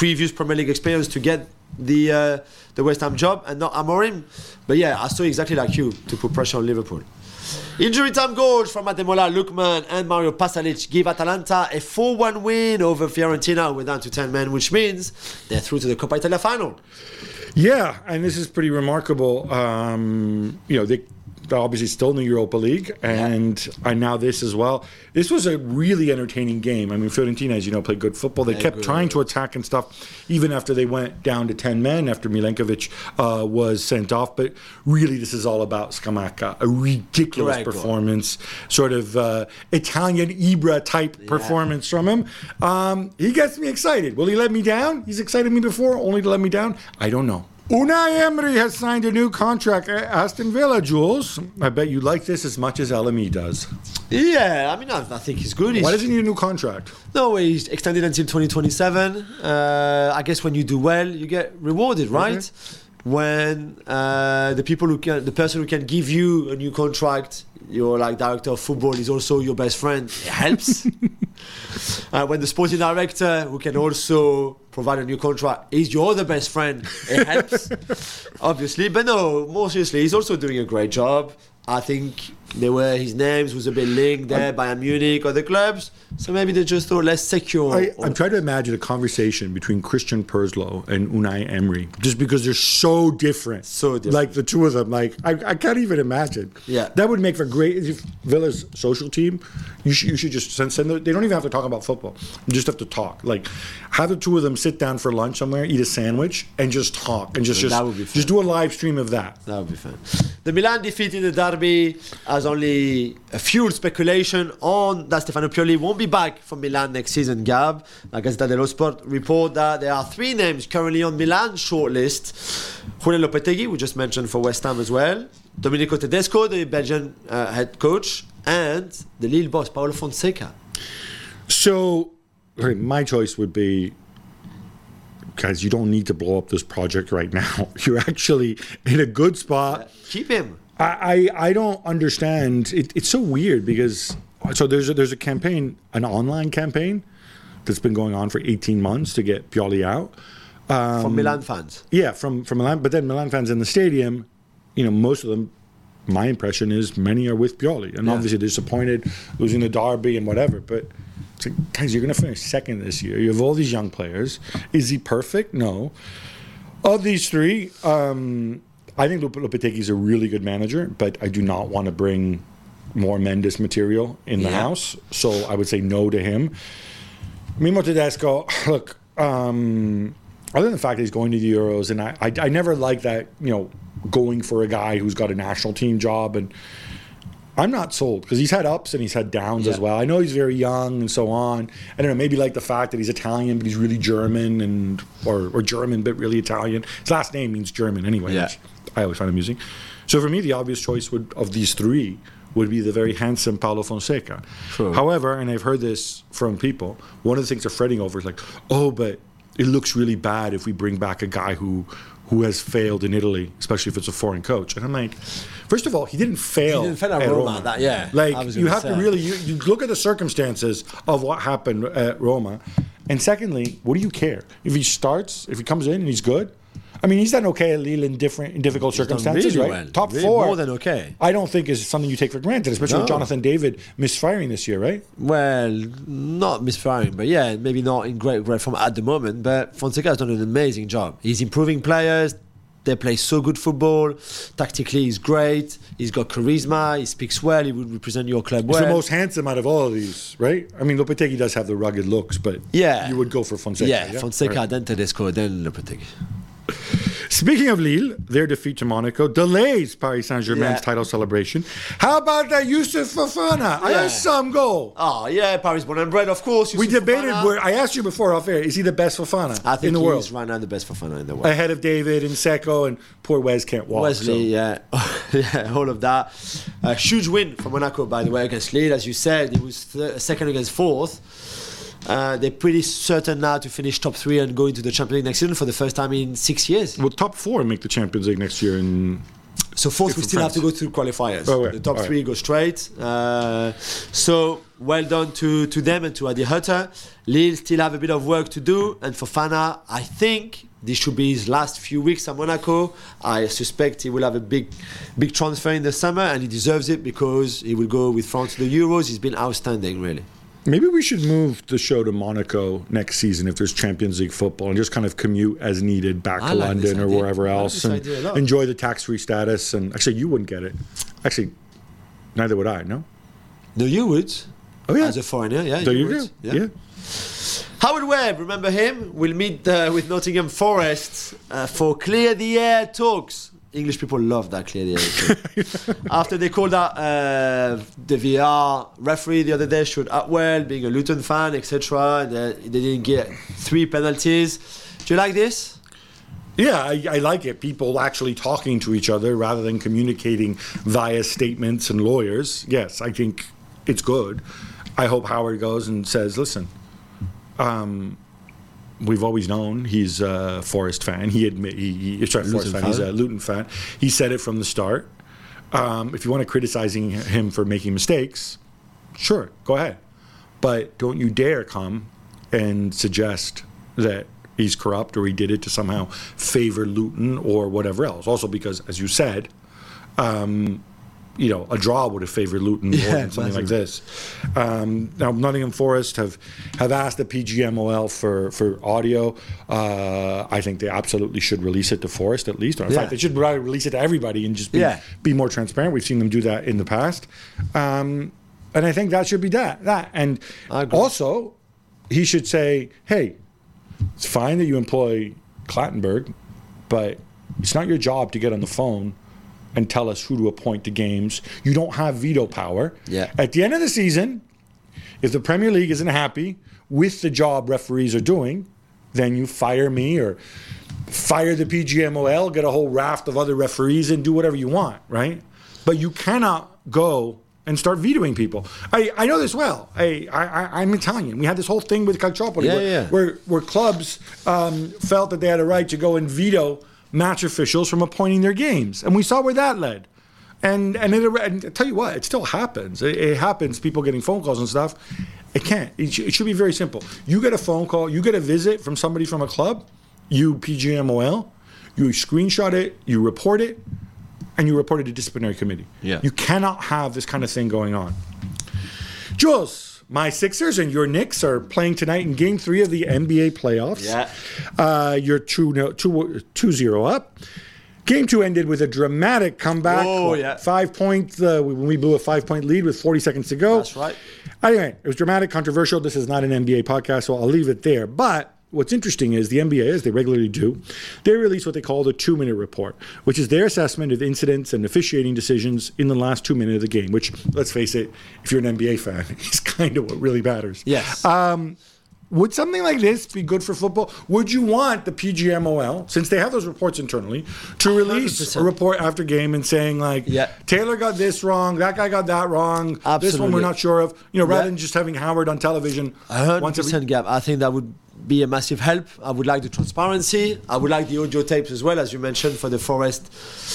previous Premier League experience to get the uh, the West Ham job and not Amorim. But yeah, I saw exactly like you to put pressure on Liverpool. Injury time goals from Ademola Lookman and Mario Pasalic give Atalanta a four one win over Fiorentina. We're down to ten men, which means they're through to the Coppa Italia final. Yeah, and this is pretty remarkable. Um, you know, they, they're obviously still in the Europa League, and yeah. and now this as well. This was a really entertaining game. I mean, Fiorentina, as you know, played good football. They yeah, kept good. trying to attack and stuff, even after they went down to ten men, after Milenkovic uh, was sent off. But really, this is all about Scamacca. A ridiculous Correct, performance, boy. sort of uh, Italian Ibra-type yeah. performance from him. Um, he gets me excited. Will he let me down? He's excited me before, only to let me down? I don't know. Unai Emery has signed a new contract at Aston Villa, Jules. I bet you like this as much as L M E does. Yeah, I mean, I, I think he's good. He's, Why doesn't he need a new contract? No, he's extended until twenty twenty-seven. Uh, I guess when you do well, you get rewarded, right? Okay. When uh, the people who can, the person who can give you a new contract, your like director of football, is also your best friend. It helps. uh, when the sporting director who can also provide a new contract is your other best friend, it helps. Obviously, but no, more seriously, he's also doing a great job. I think there were his names was a bit linked there by Bayern Munich, other clubs. So maybe they just thought less secure. I, I'm trying to imagine a conversation between Christian Purslow and Unai Emery, just because they're so different. So different. Like the two of them, like I, I can't even imagine. Yeah, that would make for great if Villa's social team. You should you should just send send. The, they don't even have to talk about football. You just have to talk. Like have the two of them sit down for lunch somewhere, eat a sandwich, and just talk and just just that would be fun. Just do a live stream of that. That would be fun. The Milan defeat in the derby has only fueled speculation on that Stefano Pioli won't be back for Milan next season. Gab, La Gazzetta dello Sport report that there are three names currently on Milan's shortlist. Julian Lopetegui, we just mentioned for West Ham as well. Domenico Tedesco, the Belgian uh, head coach, and the Lille boss Paulo Fonseca. So, my choice would be, guys, you don't need to blow up this project right now. You're actually in a good spot. Uh, keep him. I, I, I don't understand. It, it's so weird because so there's a, there's a campaign, an online campaign that's been going on for eighteen months to get Pioli out. Um, from Milan fans. Yeah, from, from Milan. But then Milan fans in the stadium, you know, most of them, my impression is many are with Pioli. And yeah. obviously disappointed losing the derby and whatever. But it's like, guys, you're going to finish second this year. You have all these young players. Is he perfect? No. Of these three, um, I think Lopetegui is a really good manager, but I do not want to bring more Mendes material in the yeah. house. So I would say no to him. Mimo Tedesco, look, um, other than the fact that he's going to the Euros, and I, I, I never like that, you know, going for a guy who's got a national team job, and I'm not sold because he's had ups and he's had downs yeah. as well. I know he's very young and so on. I don't know, maybe like the fact that he's Italian, but he's really German, and or, or German, but really Italian. His last name means German anyway, yeah. which I always find amusing. So for me, the obvious choice would of these three would be the very handsome Paulo Fonseca. Sure. However, and I've heard this from people, one of the things they're fretting over is like, oh, but it looks really bad if we bring back a guy who who has failed in Italy, especially if it's a foreign coach. And I'm like, first of all, he didn't fail. He didn't fail at, at Roma. Roma. That, yeah, like you have say. to really you, you look at the circumstances of what happened at Roma, and secondly, what do you care if he starts, if he comes in and he's good? I mean, he's done okay at Lille in different, in difficult he's circumstances, really right? Well. Top really four, more than okay. I don't think is something you take for granted, especially no. with Jonathan David misfiring this year, right? Well, not misfiring, but yeah, maybe not in great great form at the moment. But Fonseca has done an amazing job. He's improving players. They play so good football. Tactically, he's great. He's got charisma. He speaks well. He would represent your club well. He's the most handsome out of all of these, right? I mean, Lopetegui does have the rugged looks, but yeah. you would go for Fonseca. Yeah, yeah? Fonseca, right. then Tedesco, then Lopetegui. Speaking of Lille, their defeat to Monaco delays Paris Saint-Germain's yeah. title celebration. How about that Youssouf Fofana? I Yeah. had some goal. Oh, yeah, Paris born and bred, of course. We Youssouf debated, Fofana. where I asked you before off air, is he the best Fofana I think in the he's world? right now the best Fofana in the world. Ahead of David and Seco, and poor Wes can't walk. Wesley, so. yeah. yeah, all of that. A huge win for Monaco, by the way, against Lille. As you said, it was th- second against fourth. Uh, they're pretty certain now to finish top three and go into the Champions League next season for the first time in six years. Well, top four make the Champions League next year. In so fourth, we still France. have to go through qualifiers. Oh, yeah. The top All three right. go straight. Uh, so well done to, to them and to Adi Hutter. Lille still have a bit of work to do, and Fofana, I think this should be his last few weeks at Monaco. I suspect he will have a big big transfer in the summer, and he deserves it because he will go with France to the Euros. He's been outstanding, really. Maybe we should move the show to Monaco next season if there's Champions League football and just kind of commute as needed back I to like London or idea. wherever else like and enjoy the tax-free status. And actually, you wouldn't get it. Actually, neither would I, no? No, you would. Oh, yeah. As a foreigner, yeah. There you, would. go. Yeah. yeah. Howard Webb, remember him? Will meet uh, with Nottingham Forest uh, for Clear the Air talks. English people love that Clear the Air talk. After they called out uh, the V R referee the other day, showed Atwell being a Luton fan, et cetera. They, they didn't get three penalties. Do you like this? Yeah, I, I like it. People actually talking to each other rather than communicating via statements and lawyers. Yes, I think it's good. I hope Howard goes and says, listen, um, we've always known he's a Forest fan. He admit he, he sorry, Forest fan. fan. He's a Luton fan. He said it from the start. Um, if you want to criticizing him for making mistakes, sure, go ahead. But don't you dare come and suggest that he's corrupt or he did it to somehow favor Luton or whatever else. Also because, as you said, um, you know, a draw would have favored Luton yeah, more than something like this. Um, now, Nottingham Forest have, have asked the P G M O L for, for audio. Uh, I think they absolutely should release it to Forest at least. Or in yeah. fact, they should probably release it to everybody and just be, yeah. be more transparent. We've seen them do that in the past. Um, and I think that should be that. that. And also, he should say, hey, it's fine that you employ Clattenburg, but it's not your job to get on the phone and tell us who to appoint to games. You don't have veto power. Yeah. At the end of the season, if the Premier League isn't happy with the job referees are doing, then you fire me or fire the P G M O L, get a whole raft of other referees and do whatever you want, right? But you cannot go and start vetoing people. I, I know this well. I, I, I'm Italian. We had this whole thing with Calciopoli yeah, where, yeah. where, where clubs um, felt that they had a right to go and veto match officials from appointing their games. And we saw where that led. And and, it, and I tell you what, it still happens. It, it happens, people getting phone calls and stuff. It can't. It, sh- it should be very simple. You get a phone call, you get a visit from somebody from a club, you P G M O L, you screenshot it, you report it, and you report it to disciplinary committee. Yeah. You cannot have this kind of thing going on. Jules, my Sixers and your Knicks are playing tonight in Game Three of the N B A playoffs. Yeah. Uh, you're two, no, two, two zero up. Game two ended with a dramatic comeback. Oh, yeah. Five point, uh, when we blew a five point lead with forty seconds to go. That's right. Anyway, it was dramatic, controversial. This is not an N B A podcast, so I'll leave it there. But what's interesting is the N B A, as they regularly do, they release what they call the two-minute report, which is their assessment of incidents and officiating decisions in the last two minutes of the game, which, let's face it, if you're an N B A fan, is kind of what really matters. Yes. Um, would something like this be good for football? Would you want the P G M O L, since they have those reports internally, to release one hundred percent a report after game and saying, like, yeah. Taylor got this wrong, that guy got that wrong, Absolutely. this one we're not sure of, you know, rather Yeah. than just having Howard on television one hundred once every percent gap. I think that would be a massive help. I would like the transparency. I would like the audio tapes as well, as you mentioned, for the Forest,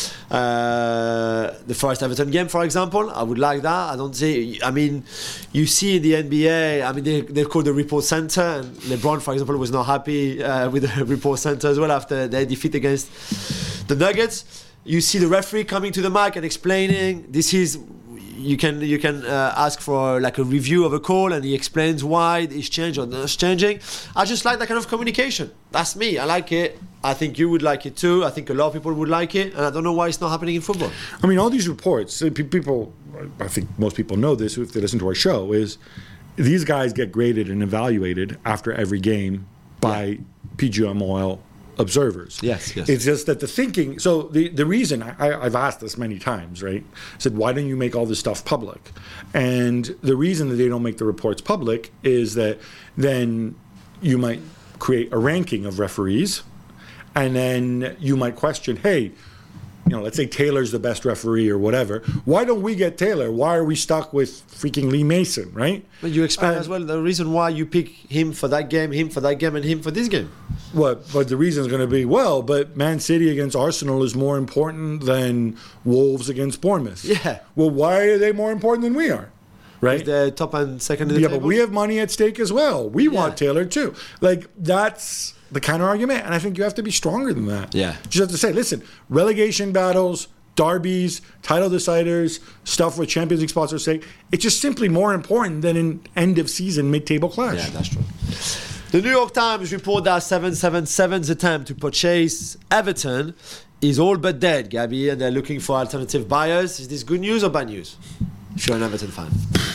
uh, the Forest Everton game, for example. I would like that. I don't see. I mean, you see in the N B A. I mean, they they call the report center, and LeBron, for example, was not happy uh, with the report center as well after their defeat against the Nuggets. You see the referee coming to the mic and explaining this is. You can you can uh, ask for like a review of a call, and he explains why it's changed or not changing. I just like that kind of communication. That's me. I like it. I think you would like it too. I think a lot of people would like it, and I don't know why it's not happening in football. I mean, all these reports, uh, pe- people, I think most people know this if they listen to our show, is these guys get graded and evaluated after every game by yeah. P G M O L observers. Yes, yes. It's just that the thinking, so the, the reason, I, I've asked this many times, right? I said, why don't you make all this stuff public? And the reason that they don't make the reports public is that then you might create a ranking of referees, and then you might question, hey, you know, let's say Taylor's the best referee or whatever. Why don't we get Taylor? Why are we stuck with freaking Lee Mason, right? But you explain uh, as well the reason why you pick him for that game, him for that game, and him for this game. What? But the reason is going to be, well, but Man City against Arsenal is more important than Wolves against Bournemouth. Yeah. Well, why are they more important than we are? right? The top and second in the Yeah, table. but we have money at stake as well. We Yeah. want Taylor too. Like, that's the counter argument, and I think you have to be stronger than that. Yeah. You just have to say, listen, relegation battles, derbies, title deciders, stuff with Champions League spots at stake, it's just simply more important than an end of season mid-table clash. Yeah, that's true. The New York Times report that seven seventy-seven's attempt to purchase Everton is all but dead, Gabby, and they're looking for alternative buyers. Is this good news or bad news if you're an Everton fan?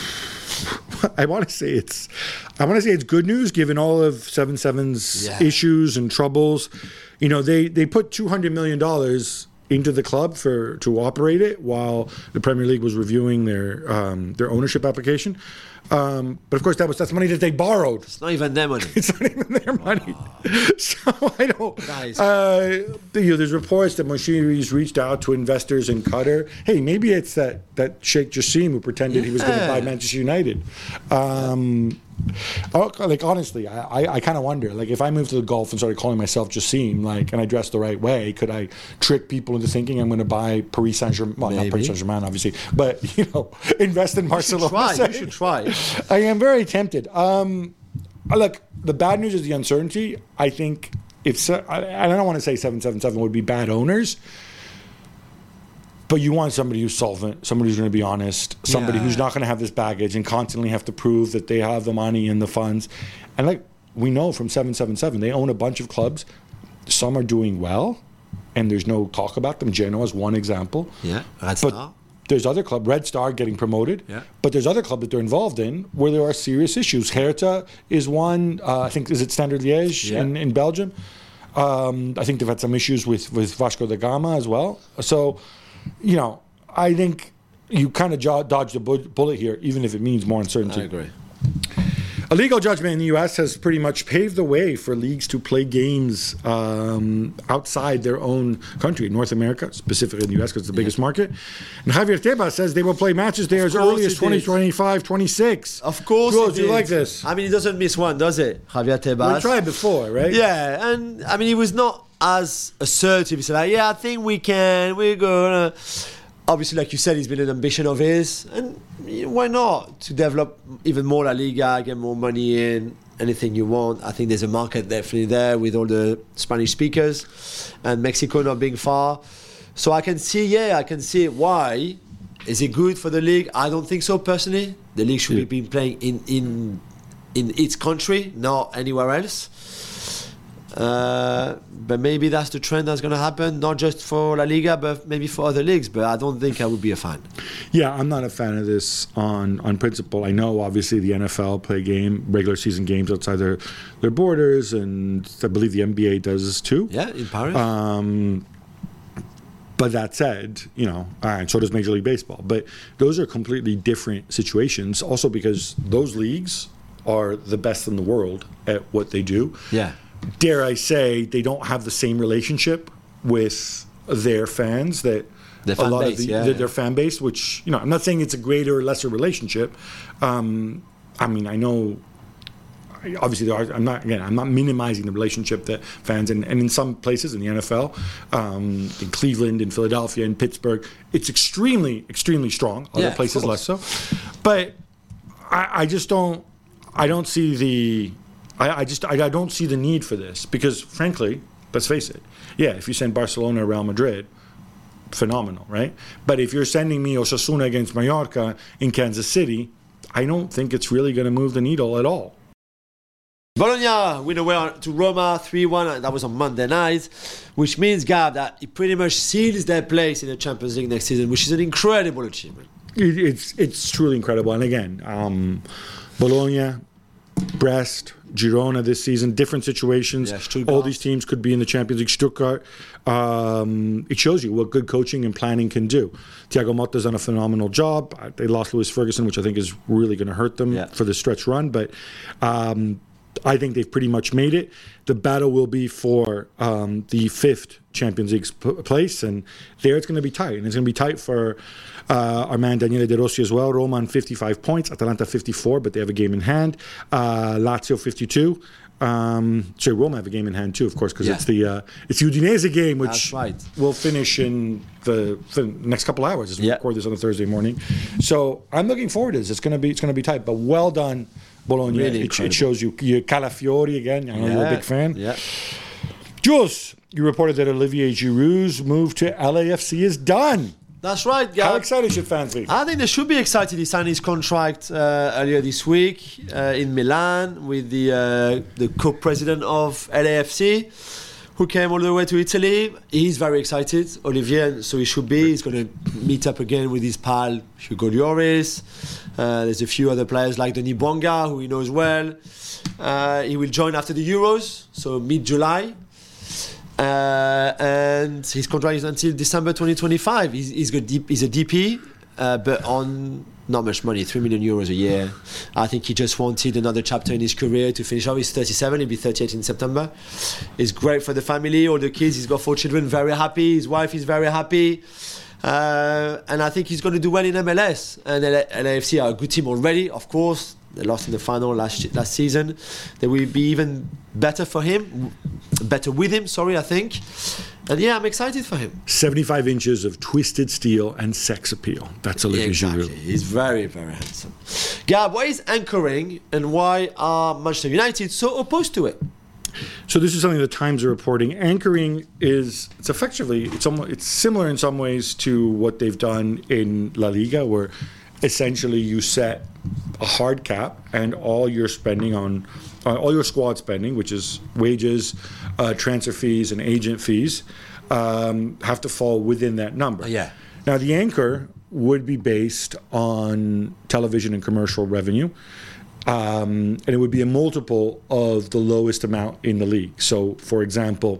I want to say it's, I want to say it's good news given all of seven seven's Yeah. issues and troubles. You know, they they put two hundred million dollars into the club for to operate it while the Premier League was reviewing their um, their ownership application. Um, but of course, that was that's money that they borrowed. It's not even their money. It's not even their money. So I don't. Nice. Uh, you know, there's reports that Moshiri's reached out to investors in Qatar. Hey, maybe it's that that Sheikh Jassim who pretended he was going to buy Yeah. Manchester United. Um, oh, like honestly, I, I, I kind of wonder. Like, if I moved to the Gulf and started calling myself Jassim, like, and I dressed the right way, could I trick people into thinking I'm going to buy Paris Saint Germain? Well, not Maybe. Paris Saint Germain, obviously, but you know, invest in Barcelona. Try. say. You should try. I am very tempted. Um, look, the bad news is the uncertainty. I think if se- I, I don't want to say seven seven seven would be bad owners, but you want somebody who's solvent, somebody who's going to be honest, somebody Yeah. who's not going to have this baggage and constantly have to prove that they have the money and the funds. And like we know from seven seven seven, they own a bunch of clubs. Some are doing well, and there's no talk about them. Genoa is one example. Yeah, Red But Star. there's other club, Red Star getting promoted. Yeah. But there's other clubs that they're involved in where there are serious issues. Hertha is one. Uh, I think is it Standard Liège Yeah. in, in Belgium. Um, I think they've had some issues with with Vasco da Gama as well. So, you know, I think you kind of jo- dodge the bu- bullet here, even if it means more uncertainty. I agree. A legal judgment in the U S has pretty much paved the way for leagues to play games um, outside their own country, North America, specifically in the U S because it's the biggest market. And Javier Tebas says they will play matches there as course early as it twenty is. twenty-five, twenty-six. Of course, Bro, it do you is. like this? I mean, he doesn't miss one, does it, Javier Tebas? We tried before, right? Yeah, and I mean, he was not as assertive. He said, like, yeah, I think we can, we're gonna. Obviously, like you said, it's been an ambition of his, and you know, why not? To develop even more La Liga, get more money in, anything you want. I think there's a market definitely there with all the Spanish speakers, and Mexico not being far. So I can see, yeah, I can see why. Is it good for the league? I don't think so, personally. The league should Yeah. be playing in, in, in its country, not anywhere else. Uh, but maybe that's the trend that's going to happen, not just for La Liga, but maybe for other leagues. But I don't think I would be a fan. Yeah, I'm not a fan of this on, on principle. I know, obviously, the N F L play game, regular season games outside their, their borders, and I believe the N B A does this too. Yeah, in Paris. Um, but that said, you know, and so does Major League Baseball. But those are completely different situations. Also, because those leagues are the best in the world at what they do. yeah. Dare I say, they don't have the same relationship with their fans that Their a fan lot base, of the, yeah, their, yeah. their fan base. Which, you know, I'm not saying it's a greater or lesser relationship. Um, I mean, I know. Obviously, there are, I'm not again. I'm not minimizing the relationship that fans and, and in some places in the N F L, um, in Cleveland, in Philadelphia, in Pittsburgh, it's extremely, extremely strong. Other Yeah, of places less course. so. But I, I just don't. I don't see the. I, I just I, I don't see the need for this because, frankly, let's face it. Yeah, if you send Barcelona or Real Madrid, phenomenal, right? But if you're sending me Osasuna against Mallorca in Kansas City, I don't think it's really going to move the needle at all. Bologna win away to Roma three one. That was on Monday night, which means, Gab, that it pretty much seals their place in the Champions League next season, which is an incredible achievement. It, it's it's truly incredible. And again, um, Bologna, Brest, Girona this season, different situations. Yeah, Stuttgart. All these teams could be in the Champions League. Stuttgart. Um, it shows you what good coaching and planning can do. Thiago Motta's done a phenomenal job. Uh, They lost Lewis Ferguson, which I think is really going to hurt them Yeah. for the stretch run. But um, I think they've pretty much made it. The battle will be for um, the fifth Champions League p- place, and there it's going to be tight. And it's going to be tight for uh, our man Daniele De Rossi as well. Roma on fifty-five points, Atalanta fifty-four, but they have a game in hand. Uh, Lazio fifty-two. Um, so Roma have a game in hand too, of course, because Yeah. it's the uh, it's the Udinese game, which That's right. will finish in the, the next couple hours as we Yeah. record this on a Thursday morning. So I'm looking forward to this. It's gonna be it's gonna be tight, but well done, Bologna. Really it, incredible. it shows you you Calafiori again. I know you're a big fan. Yeah. Jules, you reported that Olivier Giroud's move to L A F C is done. That's right, How Gab. excited should fans be? I think they should be excited. He signed his contract uh, earlier this week uh, in Milan with the uh, the co-president of L A F C, who came all the way to Italy. He's very excited, Olivier, and so he should be. He's going to meet up again with his pal Hugo Lloris. Uh, there's a few other players like Denis Bouanga, who he knows well. Uh, he will join after the Euros, so mid-July. Uh, and his contract is until December twenty twenty-five. He's, he's, got D, he's a D P, uh, but on not much money, three million euros a year. I think he just wanted another chapter in his career to finish off. He's thirty-seven, he'll be thirty-eight in September. It's great for the family, all the kids. He's got four children, very happy. His wife is very happy. Uh, and I think he's going to do well in M L S. And L A F C are a good team already, of course. They lost in the final last last season. They will be even better for him, better with him, sorry, I think. And yeah, I'm excited for him. seventy-five inches of twisted steel and sex appeal. That's Olivier Exactly. Giroud. He's very, very handsome. Gab, why is anchoring and why are Manchester United so opposed to it? So this is something the Times are reporting. Anchoring is it's effectively it's almost, it's similar in some ways to what they've done in La Liga, where essentially you set a hard cap and all your spending on uh, all your squad spending, which is wages, uh, transfer fees, and agent fees, um, have to fall within that number. Yeah. Now the anchor would be based on television and commercial revenue. Um, and it would be a multiple of the lowest amount in the league. So, for example,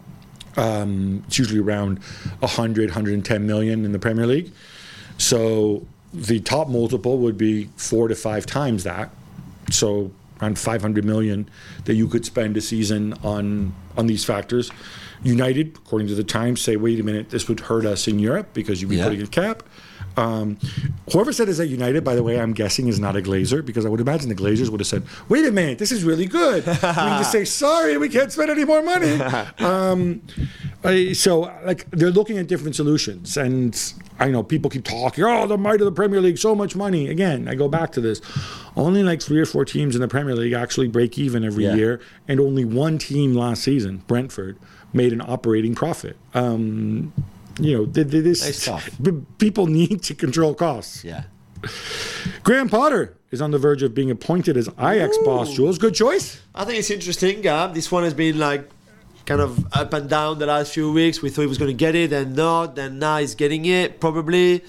um, it's usually around one hundred, one hundred ten million in the Premier League. So the top multiple would be four to five times that. So around five hundred million that you could spend a season on on these factors. United, according to the Times, say, wait a minute, this would hurt us in Europe because you'd be Yeah. putting a cap. Um, whoever said is at United, by the way, I'm guessing is not a Glazer, because I would imagine the Glazers would have said, wait a minute, this is really good. We can just say, sorry, we can't spend any more money. Um, I- so, like, they're looking at different solutions. And I know people keep talking, oh, the might of the Premier League, so much money. Again, I go back to this. Only like three or four teams in the Premier League actually break even every Yeah. year. And only one team last season, Brentford, made an operating profit. Um, you know, th- th- this Nice stuff. b- people need to control costs. Yeah. Graham Potter is on the verge of being appointed as Ajax boss. Jules, good choice. I think it's interesting, Gab. This one has been like kind of up and down the last few weeks. We thought he was going to get it and not, and now he's getting it, probably.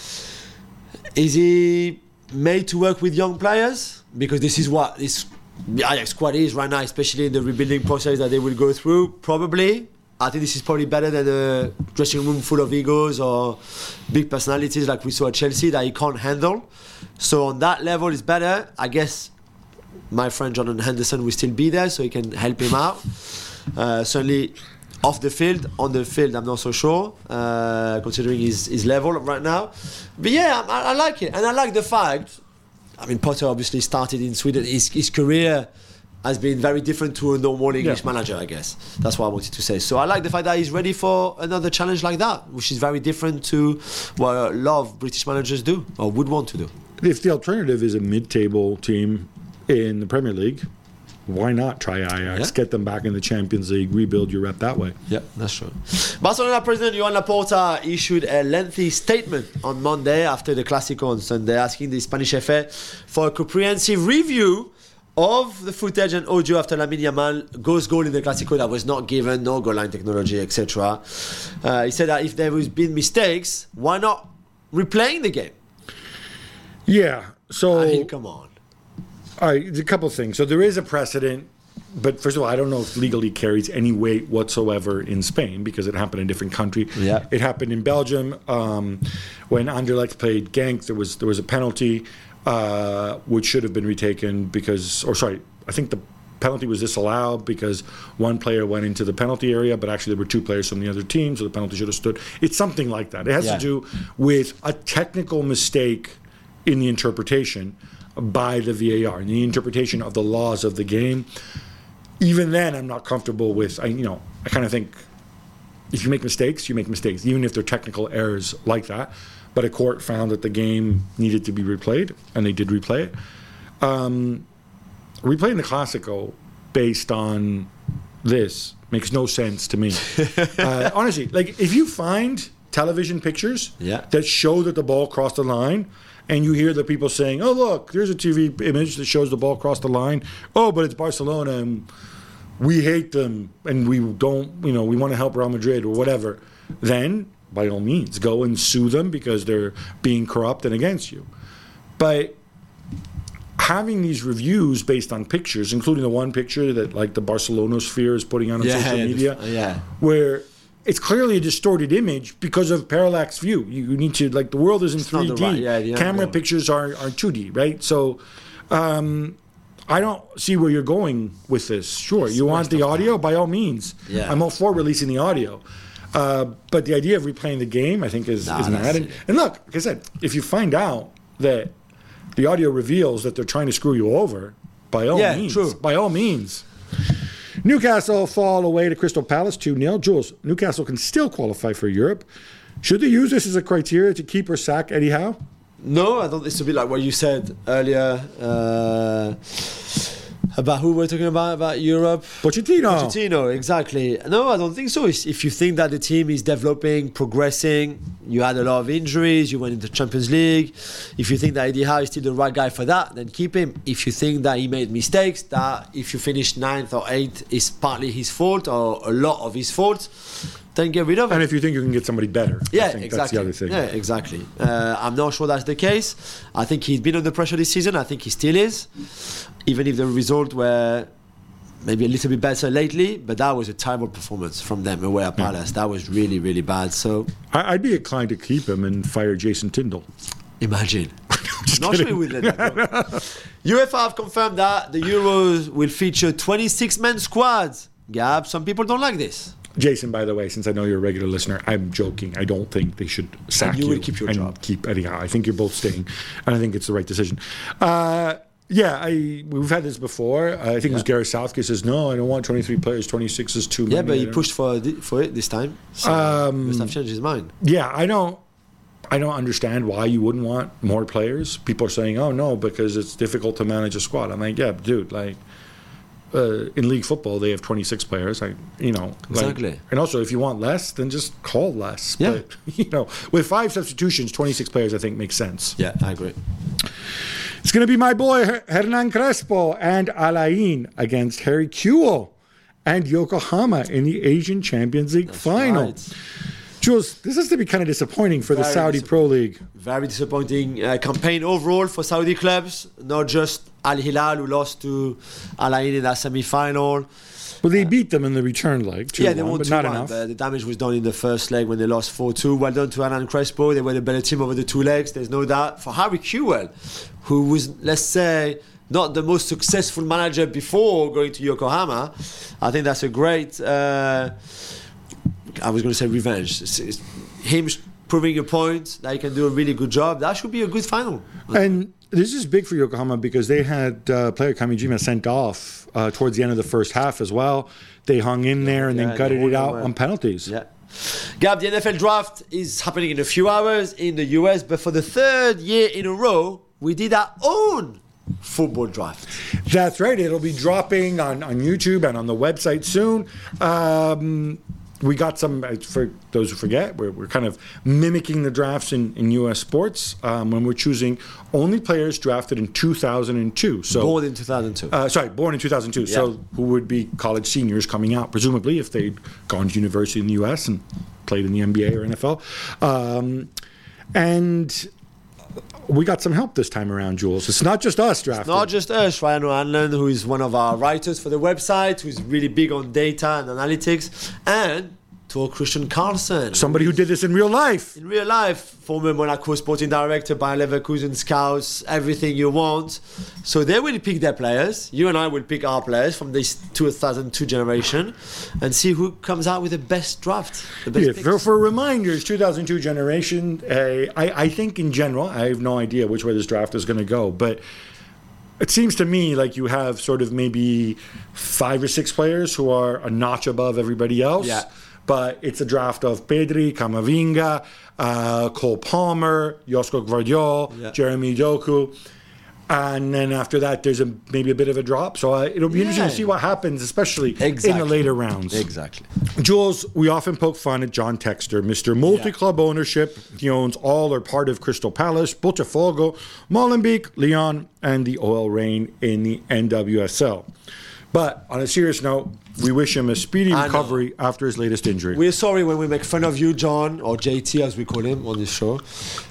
Is he made to work with young players? Because this is what this Ajax squad is right now, especially in the rebuilding process that they will go through, probably. I think this is probably better than a dressing room full of egos or big personalities like we saw at Chelsea that he can't handle. So on that level, it's better. I guess my friend Jordan Henderson will still be there, so he can help him out. Uh, certainly off the field, on the field, I'm not so sure, uh, considering his, his level right now. But yeah, I, I like it. And I like the fact, I mean, Potter obviously started in Sweden. His, his career has been very different to a normal English Yeah. manager, I guess. That's what I wanted to say. So I like the fact that he's ready for another challenge like that, which is very different to what a lot of British managers do or would want to do. If the alternative is a mid-table team in the Premier League, why not try Ajax? Yeah. Get them back in the Champions League, rebuild your rep that way. Yeah, that's true. Barcelona president Joan Laporta issued a lengthy statement on Monday after the Clásico on Sunday, asking the Spanish F A for a comprehensive review of the footage and audio after Lamine Yamal goes goal in the Clásico that was not given, no goal line technology, et cetera. Uh, he said that if there has been mistakes, why not replaying the game? Yeah. So I mean, come on. all right, there's a couple of things. So there is a precedent, but first of all, I don't know if legally carries any weight whatsoever in Spain because it happened in a different country. Yeah. It happened in Belgium um, when Anderlecht played Genk. There was there was a penalty uh, which should have been retaken because, or sorry, I think the penalty was disallowed because one player went into the penalty area, but actually there were two players from the other team, so the penalty should have stood. It's something like that. It has Yeah. to do with a technical mistake in the interpretation by the V A R, in the interpretation of the laws of the game. even then, I'm not comfortable with. I you know I kind of think if you make mistakes, you make mistakes, even if they're technical errors like that. But a court found that the game needed to be replayed, and they did replay it. Um, replaying the Classico based on this makes no sense to me. uh, honestly, like if you find television pictures yeah. that show that the ball crossed the line, and you hear the people saying, "Oh, look, there's a T V image that shows the ball crossed the line. Oh, but it's Barcelona, and we hate them, and we don't, you know, we want to help Real Madrid or whatever," then by all means, go and sue them because they're being corrupt and against you. But having these reviews based on pictures, including the one picture that like the Barcelona sphere is putting on, on yeah, social yeah, media, the, yeah. where it's clearly a distorted image because of parallax view. You need to, like, the world is in it's three D. Right, yeah, yeah, Camera yeah. pictures are, are two D, right? So um, I don't see where you're going with this. Sure, you want the audio? By all means. Yeah. I'm all for releasing the audio. Uh, but the idea of replaying the game, I think, is, Nah, is mad. And, and look, like I said, if you find out that the audio reveals that they're trying to screw you over, by all yeah, means. True. By all means. Newcastle fall away to Crystal Palace two nil. Jules, Newcastle can still qualify for Europe. Should they use this as a criteria to keep or sack Eddie Howe? No, I thought this would be like what you said earlier uh, about who we're talking about, about Europe. Pochettino. Pochettino, exactly. No, I don't think so. It's- If you think that the team is developing, progressing, you had a lot of injuries, you went into Champions League. If you think that Eddie Howe is still the right guy for that, then keep him. If you think that he made mistakes, that if you finish ninth or eighth is partly his fault or a lot of his fault, then get rid of him. And if you think you can get somebody better. Yeah, I think exactly. That's the other thing. Yeah, exactly. Uh, I'm not sure that's the case. I think he's been under pressure this season. I think he still is, even if the result were maybe a little bit better lately. But that was a terrible performance from them away at Palace. That was really, really bad. So I, I'd be inclined to keep him and fire Jason Tyndall. imagine. Just Not kidding. sure we would let that go. UEFA have confirmed that the Euros will feature twenty-six man squads. Gab, some people don't like this. Jason, by the way, since I know you're a regular listener, I'm joking. I don't think they should sack you you, will keep your and job. keep Eddie Howe. I think you're both staying, and I think it's the right decision. Uh, yeah, I we've had this before. Uh, I think it was Gareth Southgate says, "No, I don't want twenty-three players. twenty-six is too many." Yeah, but I he don't pushed for thi- for it this time. So Um, he must have changed his mind. Yeah, I don't. I don't understand why you wouldn't want more players. People are saying, "Oh no, because it's difficult to manage a squad." I'm like, "Yeah, dude, like uh, in league football, they have twenty-six players. I, you know, like- Exactly. and also, if you want less, then just call less. Yeah. But you know, with five substitutions, twenty-six players, I think makes sense. Yeah, I agree. It's going to be my boy Her- Hernan Crespo and Alain against Harry Kewell and Yokohama in the Asian Champions League final. Right. Jules, this has to be kind of disappointing for the Very Saudi disap- Pro League. Very disappointing uh, campaign overall for Saudi clubs. Not just Al Hilal, who lost to Al Ain in that semi-final. Well, they beat them in the return leg, two Yeah, they one, won but two not one. enough. But the damage was done in the first leg when they lost four two. Well done to Hernan Crespo. They were the better team over the two legs. There's no doubt. For Harry Kewell, who was, let's say, not the most successful manager before going to Yokohama, I think that's a great... Uh, I was going to say revenge. It's, it's him proving a point that he can do a really good job. That should be a good final. And this is big for Yokohama because they had uh, player Kamijima sent off uh, towards the end of the first half as well. They hung in there and yeah, then gutted they it out won. on penalties. Yeah. Gab, the N F L draft is happening in a few hours in the U S, but for the third year in a row, we did our own football draft. That's right. It'll be dropping on, on YouTube and on the website soon. Um, we got some, uh, for those who forget, we're, we're kind of mimicking the drafts in, in U S sports um, when we're choosing only players drafted in two thousand two. So, Born in two thousand two. Uh, sorry, born in two thousand two. So who would be college seniors coming out, presumably, if they'd gone to university in the U S and played in the N B A or N F L. Um, and we got some help this time around, Jules. It's not just us drafting. Not just us, Ryan O'Hanlon, who is one of our writers for the website, who's really big on data and analytics, and Tor Christian Carlson. Somebody who did this in real life. In real life, former Monaco sporting director, Bayer Leverkusen scouts, everything you want. So they will pick their players. You and I will pick our players from this two thousand two generation and see who comes out with the best draft. The best Yeah, picks. for, for reminders, two thousand two generation, uh, I, I think in general, I have no idea which way this draft is going to go, but it seems to me like you have sort of maybe five or six players who are a notch above everybody else. Yeah. But it's a draft of Pedri, Camavinga, uh, Cole Palmer, Josko Gvardiol, Yeah. Jeremy Doku. And then after that, there's a maybe a bit of a drop. So uh, it'll be interesting Yeah. to see what happens, especially in Exactly. the later rounds. Exactly. Jules, we often poke fun at John Texter, Mister Multi-Club Ownership. He owns all or part of Crystal Palace, Botafogo, Molenbeek, Lyon, and the O L Reign in the N W S L. But on a serious note, we wish him a speedy I know. recovery after his latest injury. We're sorry when we make fun of you, John, or J T as we call him on this show.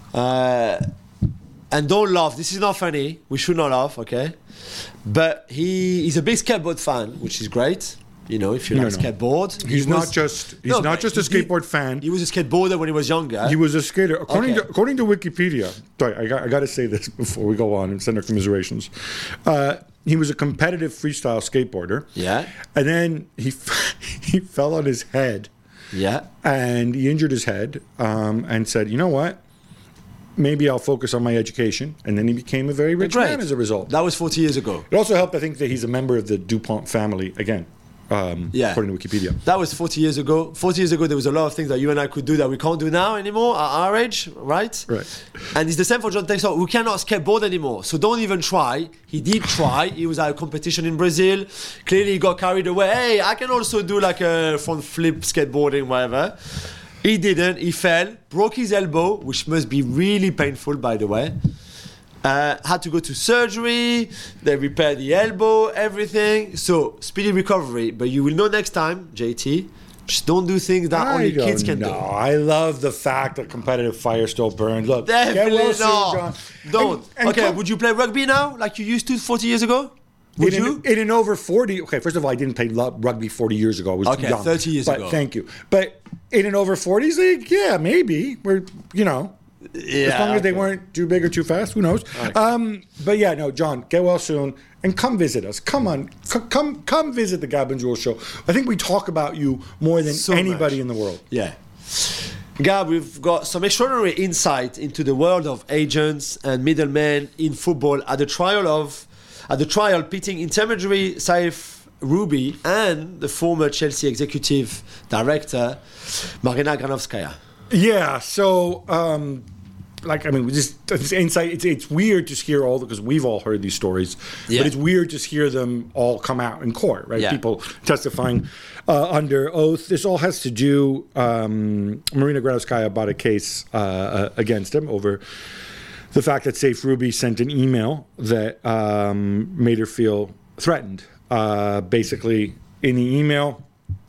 Uh, and don't laugh. This is not funny. We should not laugh, okay? But he he's a big skateboard fan, which is great. You know, if you No, like no. skateboard. He He's was- not just he's No, not but just a he- skateboard fan. He was a skateboarder when he was younger. He was a skater. According Okay. to according to Wikipedia, sorry, I got I got to say this before we go on and send our commiserations. Uh, he was a competitive freestyle skateboarder. Yeah. And then he he fell on his head Yeah. and he injured his head um, and said, you know what? Maybe I'll focus on my education. And then he became a very rich Great. man as a result. That was forty years ago. It also helped, I think, that he's a member of the DuPont family again. Um, Yeah. according to Wikipedia. That was forty years ago. forty years ago, there was a lot of things that you and I could do that we can't do now anymore at our age, right? Right. And it's the same for John Textor. We cannot skateboard anymore. So don't even try. He did try. He was at a competition in Brazil. Clearly, he got carried away. Hey, I can also do like a front flip skateboarding, whatever. He didn't. He fell, broke his elbow, which must be really painful, by the way. Uh, had to go to surgery. They repaired the elbow, everything. So speedy recovery. But you will know next time, J T. Just don't do things that only I don't kids can know. do. I love the fact that competitive fire still burns. Look, get Definitely well soon, not. John. Don't. And- and okay, come- would you play rugby now, like you used to forty years ago? Would in, you? An, in an over forty, okay, first of all, I didn't play lo- rugby forty years ago. I was Okay, too young. thirty years but ago. Thank you. But in an over forties league, yeah, maybe. We're, you know, Yeah, as long as they okay. weren't too big or too fast, who knows? Um, but yeah, no, John, get well soon and come visit us. Come on, C- come come visit the Gab and Jules show. I think we talk about you more than So anybody much. in the world. Yeah. Gab, we've got some extraordinary insight into the world of agents and middlemen in football at the trial of at the trial pitting intermediary Saif Ruby and the former Chelsea executive director Marina Granovskaya. Yeah, so um, like I mean, we just this insight. It's it's weird to hear all because we've all heard these stories, Yeah. but it's weird to hear them all come out in court, right? Yeah. People testifying uh, under oath. This all has to do. Um, Marina Granovskaya bought a case uh, uh, against him over the fact that Saif Ruby sent an email that um, made her feel threatened. Uh, basically, in the email.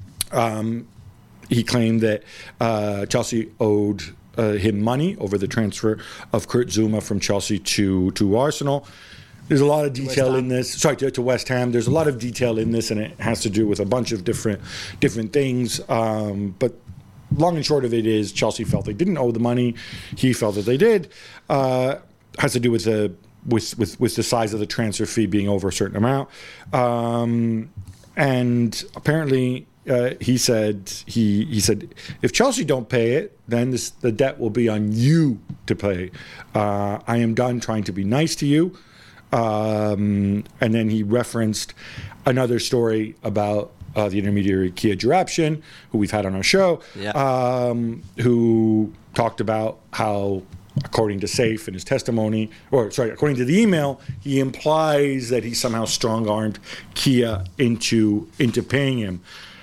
Um, He claimed that uh, Chelsea owed uh, him money over the transfer of Kurt Zouma from Chelsea to, to Arsenal. There's a lot of detail in this. Sorry, to, to West Ham. There's a lot of detail in this, and it has to do with a bunch of different different things. Um, but long and short of it is, Chelsea felt they didn't owe the money. He felt that they did. Uh, has to do with the with, with with the size of the transfer fee being over a certain amount, um, and apparently. Uh, he said he he said if Chelsea don't pay it, then this, the debt will be on you to pay. Uh, I am done trying to be nice to you. Um, and then he referenced another story about uh, the intermediary Kia Jarapshin, who we've had on our show, Yeah. um, who talked about how, according to Saif in his testimony, or sorry, according to the email, he implies that he somehow strong-armed Kia into into paying him.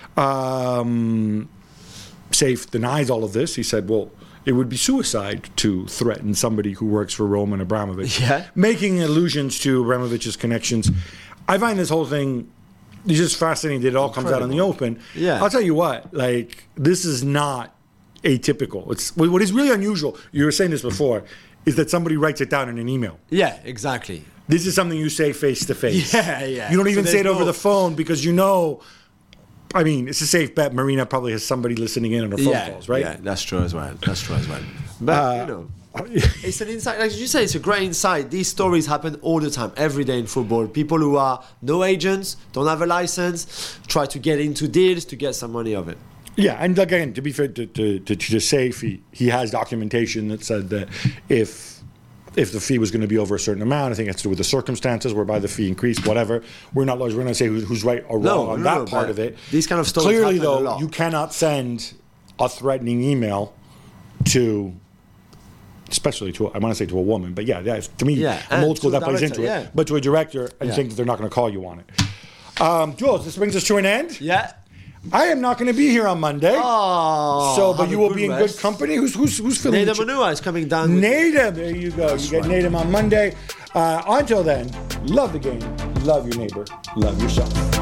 Um, Saif denies all of this. He said, well, it would be suicide to threaten somebody who works for Roman Abramovich. Yeah. Making allusions to Abramovich's connections. I find this whole thing it's just fascinating that it all comes out in the open. Yeah. I'll tell you what, like, this is not atypical. It's what is really unusual, you were saying this before, is that somebody writes it down in an email. Yeah, exactly. This is something you say face to face. Yeah, yeah. You don't So even say there's it over no- the phone because you know, I mean, it's a safe bet. Marina probably has somebody listening in on her phone yeah, calls, right? Yeah, that's true as well. That's true as well. But, you know, it's an insight. Like you say, it's a great insight. These stories happen all the time, every day in football. People who are no agents, don't have a license, try to get into deals to get some money of it. Yeah, and again, to be fair to, to, to, to Saif, he, he has documentation that said that if if the fee was going to be over a certain amount. I think it has to do with the circumstances whereby the fee increased, whatever. We're not lawyers. We're going to say who's, who's right or wrong No, on no, that no, part but of it. these kind of stories Clearly, happen a though, lot. you cannot send a threatening email to, especially to, I want to say to a woman, but yeah, that's, to me, Yeah, I'm and old school, to a that plays director, into it. yeah. But to a director, and Yeah. think that they're not going to call you on it. Um, Jules, this brings us to an end. Yeah. I am not going to be here on Monday. Oh, so, but have you a will good be in rest. good company. Who's who's who's filling? Nader the ch- Manua is coming down. with- Nader, there you go. you get right. Nader on Monday. Uh, until then, love the game, love your neighbor, love yourself.